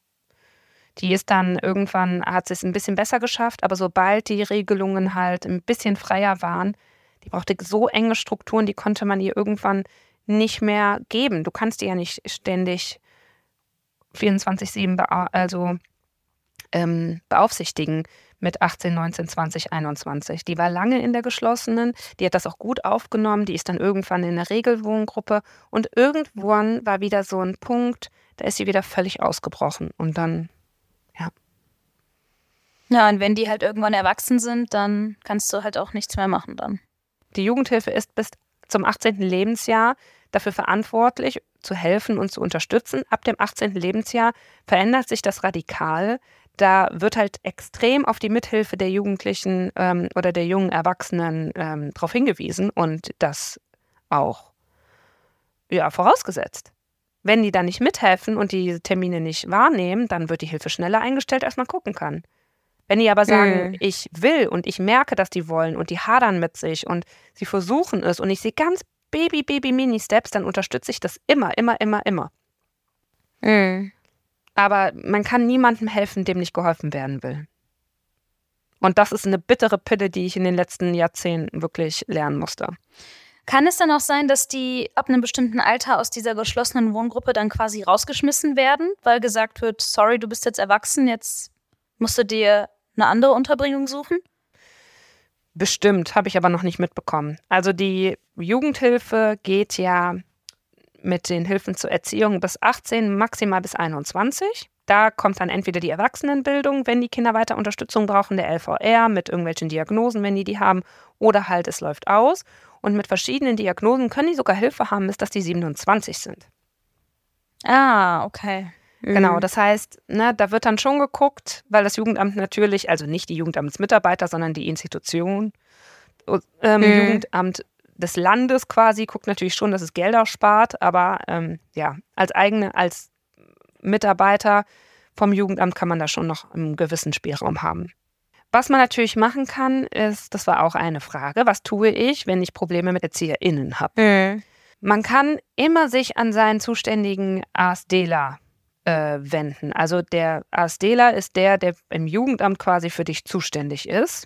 [SPEAKER 2] Die ist dann irgendwann, hat sie es ein bisschen besser geschafft, aber sobald die Regelungen halt ein bisschen freier waren, die brauchte so enge Strukturen, die konnte man ihr irgendwann nicht mehr geben. Du kannst die ja nicht ständig vierundzwanzig sieben bea- also, ähm, beaufsichtigen mit achtzehn, neunzehn, zwanzig, einundzwanzig. Die war lange in der geschlossenen, die hat das auch gut aufgenommen, die ist dann irgendwann in der Regelwohngruppe und irgendwann war wieder so ein Punkt, da ist sie wieder völlig ausgebrochen und dann, ja.
[SPEAKER 1] Ja, und wenn die halt irgendwann erwachsen sind, dann kannst du halt auch nichts mehr machen dann.
[SPEAKER 2] Die Jugendhilfe ist bis zum achtzehnten Lebensjahr dafür verantwortlich, zu helfen und zu unterstützen. Ab dem achtzehnten Lebensjahr verändert sich das radikal. Da wird halt extrem auf die Mithilfe der Jugendlichen ähm, oder der jungen Erwachsenen ähm, darauf hingewiesen und das auch ja, vorausgesetzt. Wenn die dann nicht mithelfen und die Termine nicht wahrnehmen, dann wird die Hilfe schneller eingestellt, als man gucken kann. Wenn die aber sagen,
[SPEAKER 1] Mhm.
[SPEAKER 2] ich will und ich merke, dass die wollen und die hadern mit sich und sie versuchen es und ich sehe ganz Baby, Baby, Mini-Steps, dann unterstütze ich das immer, immer, immer, immer.
[SPEAKER 1] Mhm.
[SPEAKER 2] Aber man kann niemandem helfen, dem nicht geholfen werden will. Und das ist eine bittere Pille, die ich in den letzten Jahrzehnten wirklich lernen musste.
[SPEAKER 1] Kann es dann auch sein, dass die ab einem bestimmten Alter aus dieser geschlossenen Wohngruppe dann quasi rausgeschmissen werden, weil gesagt wird, sorry, du bist jetzt erwachsen, jetzt musst du dir eine andere Unterbringung suchen?
[SPEAKER 2] Bestimmt, habe ich aber noch nicht mitbekommen. Also die Jugendhilfe geht ja mit den Hilfen zur Erziehung bis achtzehn, maximal bis einundzwanzig. Da kommt dann entweder die Erwachsenenbildung, wenn die Kinder weiter Unterstützung brauchen, der L V R mit irgendwelchen Diagnosen, wenn die die haben, oder halt es läuft aus. Und mit verschiedenen Diagnosen können die sogar Hilfe haben, bis dass die siebenundzwanzig sind.
[SPEAKER 1] Ah, okay.
[SPEAKER 2] Genau, das heißt, ne, da wird dann schon geguckt, weil das Jugendamt natürlich, also nicht die Jugendamtsmitarbeiter, sondern die Institution, ähm,
[SPEAKER 1] Mhm.
[SPEAKER 2] Jugendamt des Landes quasi, guckt natürlich schon, dass es Gelder spart, aber ähm, ja, als eigene, als Mitarbeiter vom Jugendamt kann man da schon noch einen gewissen Spielraum haben. Was man natürlich machen kann, ist, das war auch eine Frage, was tue ich, wenn ich Probleme mit ErzieherInnen habe?
[SPEAKER 1] Mhm.
[SPEAKER 2] Man kann immer sich an seinen zuständigen ASDler äh, wenden. Also der ASDler ist der, der im Jugendamt quasi für dich zuständig ist.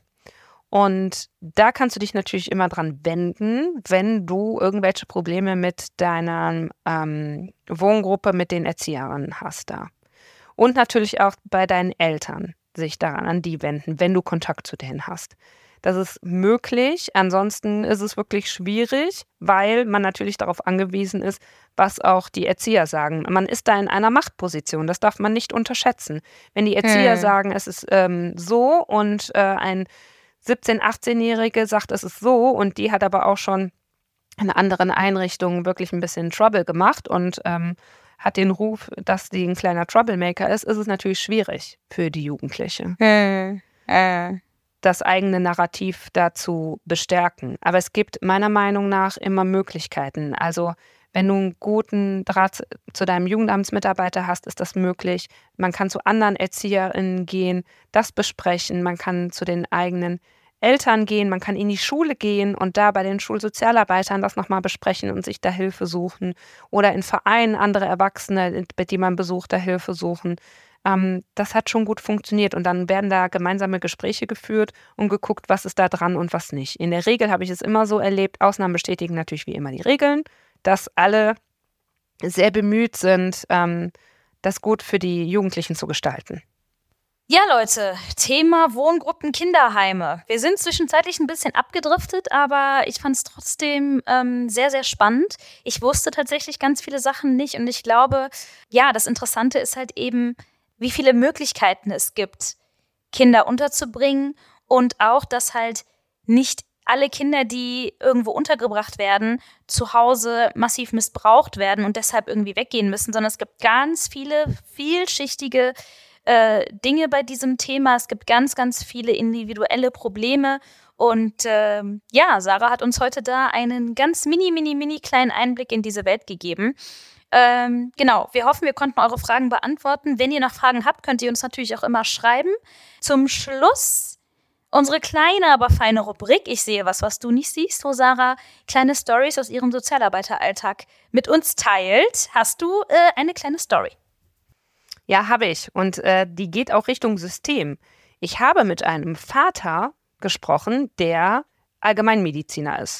[SPEAKER 2] Und da kannst du dich natürlich immer dran wenden, wenn du irgendwelche Probleme mit deiner ähm, Wohngruppe, mit den Erzieherinnen hast da. Und natürlich auch bei deinen Eltern sich daran an die wenden, wenn du Kontakt zu denen hast. Das ist möglich, ansonsten ist es wirklich schwierig, weil man natürlich darauf angewiesen ist, was auch die Erzieher sagen. Man ist da in einer Machtposition, das darf man nicht unterschätzen. Wenn die Erzieher
[SPEAKER 1] Hm.
[SPEAKER 2] sagen, es ist ähm, so und äh, ein siebzehn-, achtzehnjährige sagt, es ist so und die hat aber auch schon in anderen Einrichtungen wirklich ein bisschen Trouble gemacht und ähm, hat den Ruf, dass sie ein kleiner Troublemaker ist, ist es natürlich schwierig für die Jugendliche,
[SPEAKER 1] Hm. Äh.
[SPEAKER 2] das eigene Narrativ dazu bestärken. Aber es gibt meiner Meinung nach immer Möglichkeiten. Also wenn du einen guten Draht zu deinem Jugendamtsmitarbeiter hast, ist das möglich. Man kann zu anderen ErzieherInnen gehen, das besprechen. Man kann zu den eigenen Eltern gehen, man kann in die Schule gehen und da bei den Schulsozialarbeitern das nochmal besprechen und sich da Hilfe suchen. Oder in Vereinen andere Erwachsene, die man besucht, da Hilfe suchen. Ähm, das hat schon gut funktioniert und dann werden da gemeinsame Gespräche geführt und geguckt, was ist da dran und was nicht. In der Regel habe ich es immer so erlebt, Ausnahmen bestätigen natürlich wie immer die Regeln, dass alle sehr bemüht sind, ähm, das gut für die Jugendlichen zu gestalten.
[SPEAKER 1] Ja, Leute, Thema Wohngruppen, Kinderheime. Wir sind zwischenzeitlich ein bisschen abgedriftet, aber ich fand es trotzdem ähm, sehr, sehr spannend. Ich wusste tatsächlich ganz viele Sachen nicht und ich glaube, ja, das Interessante ist halt eben, wie viele Möglichkeiten es gibt, Kinder unterzubringen und auch, dass halt nicht alle Kinder, die irgendwo untergebracht werden, zu Hause massiv missbraucht werden und deshalb irgendwie weggehen müssen, sondern es gibt ganz viele vielschichtige äh, Dinge bei diesem Thema. Es gibt ganz, ganz viele individuelle Probleme und ähm, ja, Sarah hat uns heute da einen ganz mini, mini, mini kleinen Einblick in diese Welt gegeben. Ähm, genau, wir hoffen, wir konnten eure Fragen beantworten. Wenn ihr noch Fragen habt, könnt ihr uns natürlich auch immer schreiben. Zum Schluss unsere kleine, aber feine Rubrik, ich sehe was, was du nicht siehst, wo Sarah kleine Storys aus ihrem Sozialarbeiteralltag mit uns teilt. Hast du äh, eine kleine Story?
[SPEAKER 2] Ja, habe ich. Und äh, die geht auch Richtung System. Ich habe mit einem Vater gesprochen, der Allgemeinmediziner ist.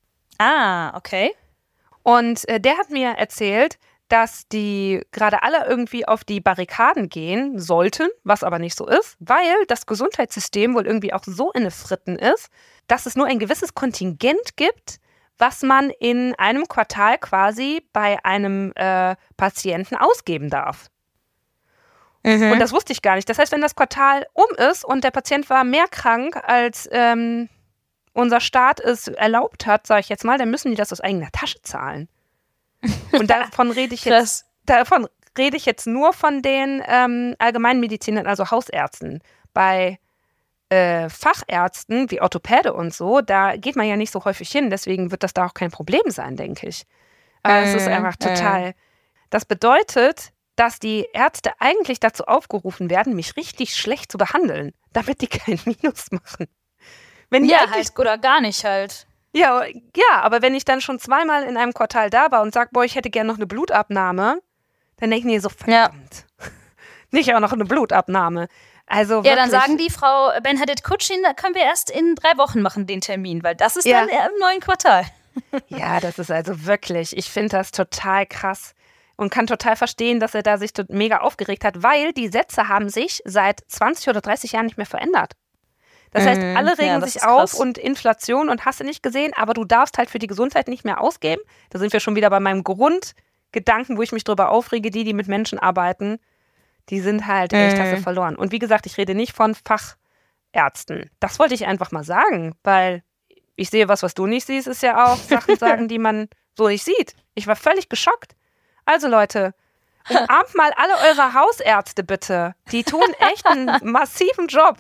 [SPEAKER 1] Ah, okay.
[SPEAKER 2] Und äh, der hat mir erzählt, dass die gerade alle irgendwie auf die Barrikaden gehen sollten, was aber nicht so ist, weil das Gesundheitssystem wohl irgendwie auch so in den Fritten ist, dass es nur ein gewisses Kontingent gibt, was man in einem Quartal quasi bei einem äh, Patienten ausgeben darf. Mhm. Und das wusste ich gar nicht. Das heißt, wenn das Quartal um ist und der Patient war mehr krank, als ähm, unser Staat es erlaubt hat, sage ich jetzt mal, dann müssen die das aus eigener Tasche zahlen. Und davon rede ich jetzt, davon rede ich jetzt nur von den ähm, Allgemeinmedizinern, also Hausärzten. Bei äh, Fachärzten wie Orthopäde und so, da geht man ja nicht so häufig hin, deswegen wird das da auch kein Problem sein, denke ich. Aber es äh, ist einfach total. Äh. Das bedeutet, dass die Ärzte eigentlich dazu aufgerufen werden, mich richtig schlecht zu behandeln, damit die kein Minus machen. Wenn
[SPEAKER 1] ja, halt oder gar nicht halt.
[SPEAKER 2] Ja, ja, aber wenn ich dann schon zweimal in einem Quartal da war und sage, boah, ich hätte gerne noch eine Blutabnahme, dann denke ich mir so, verdammt, ja. Nicht auch noch eine Blutabnahme. Also
[SPEAKER 1] ja, wirklich. Dann sagen die, Frau Benhadit Kutschin, da können wir erst in drei Wochen machen, den Termin, weil das ist ja. dann eher im neuen Quartal.
[SPEAKER 2] Ja, das ist also wirklich, ich finde das total krass. Und kann total verstehen, dass er da sich mega aufgeregt hat, weil die Sätze haben sich seit zwanzig oder dreißig Jahren nicht mehr verändert. Das heißt, alle regen ja, sich auf und Inflation und hast du nicht gesehen, aber du darfst halt für die Gesundheit nicht mehr ausgeben. Da sind wir schon wieder bei meinem Grundgedanken, wo ich mich drüber aufrege, die, die mit Menschen arbeiten, die sind halt echt, hast du verloren. Und wie gesagt, ich rede nicht von Fachärzten. Das wollte ich einfach mal sagen, weil ich sehe was, was du nicht siehst, ist ja auch Sachen sagen, die man so nicht sieht. Ich war völlig geschockt. Also Leute, umarmt mal alle eure Hausärzte bitte. Die tun echt einen massiven Job.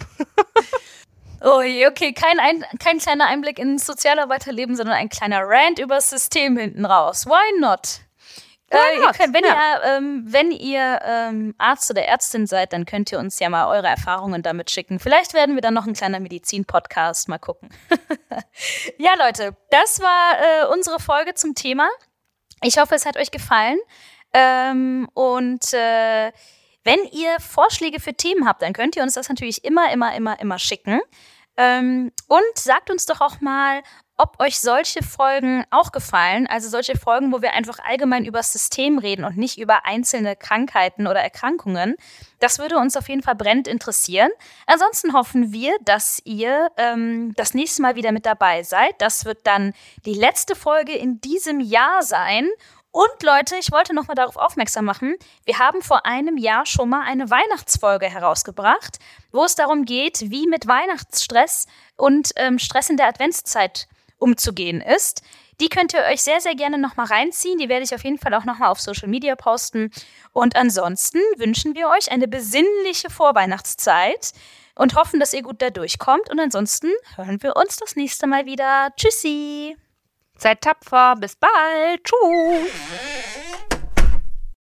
[SPEAKER 1] Oh, okay, kein, ein, kein kleiner Einblick ins Sozialarbeiterleben, sondern ein kleiner Rant über das System hinten raus. Why not? Why äh, not? Ihr könnt, wenn, ja. ihr, ähm, wenn ihr ähm, Arzt oder Ärztin seid, dann könnt ihr uns ja mal eure Erfahrungen damit schicken. Vielleicht werden wir dann noch ein kleiner Medizin-Podcast, mal gucken. Ja, Leute, das war äh, unsere Folge zum Thema. Ich hoffe, es hat euch gefallen. Ähm, und äh, wenn ihr Vorschläge für Themen habt, dann könnt ihr uns das natürlich immer, immer, immer, immer schicken. Ähm, und sagt uns doch auch mal, ob euch solche Folgen auch gefallen. Also solche Folgen, wo wir einfach allgemein über das System reden und nicht über einzelne Krankheiten oder Erkrankungen. Das würde uns auf jeden Fall brennend interessieren. Ansonsten hoffen wir, dass ihr ähm, das nächste Mal wieder mit dabei seid. Das wird dann die letzte Folge in diesem Jahr sein. Und Leute, ich wollte noch mal darauf aufmerksam machen, wir haben vor einem Jahr schon mal eine Weihnachtsfolge herausgebracht, wo es darum geht, wie mit Weihnachtsstress und ähm, Stress in der Adventszeit umzugehen ist. Die könnt ihr euch sehr, sehr gerne noch mal reinziehen. Die werde ich auf jeden Fall auch noch mal auf Social Media posten. Und ansonsten wünschen wir euch eine besinnliche Vorweihnachtszeit und hoffen, dass ihr gut da durchkommt. Und ansonsten hören wir uns das nächste Mal wieder. Tschüssi!
[SPEAKER 2] Seid tapfer, bis bald. Tschüss.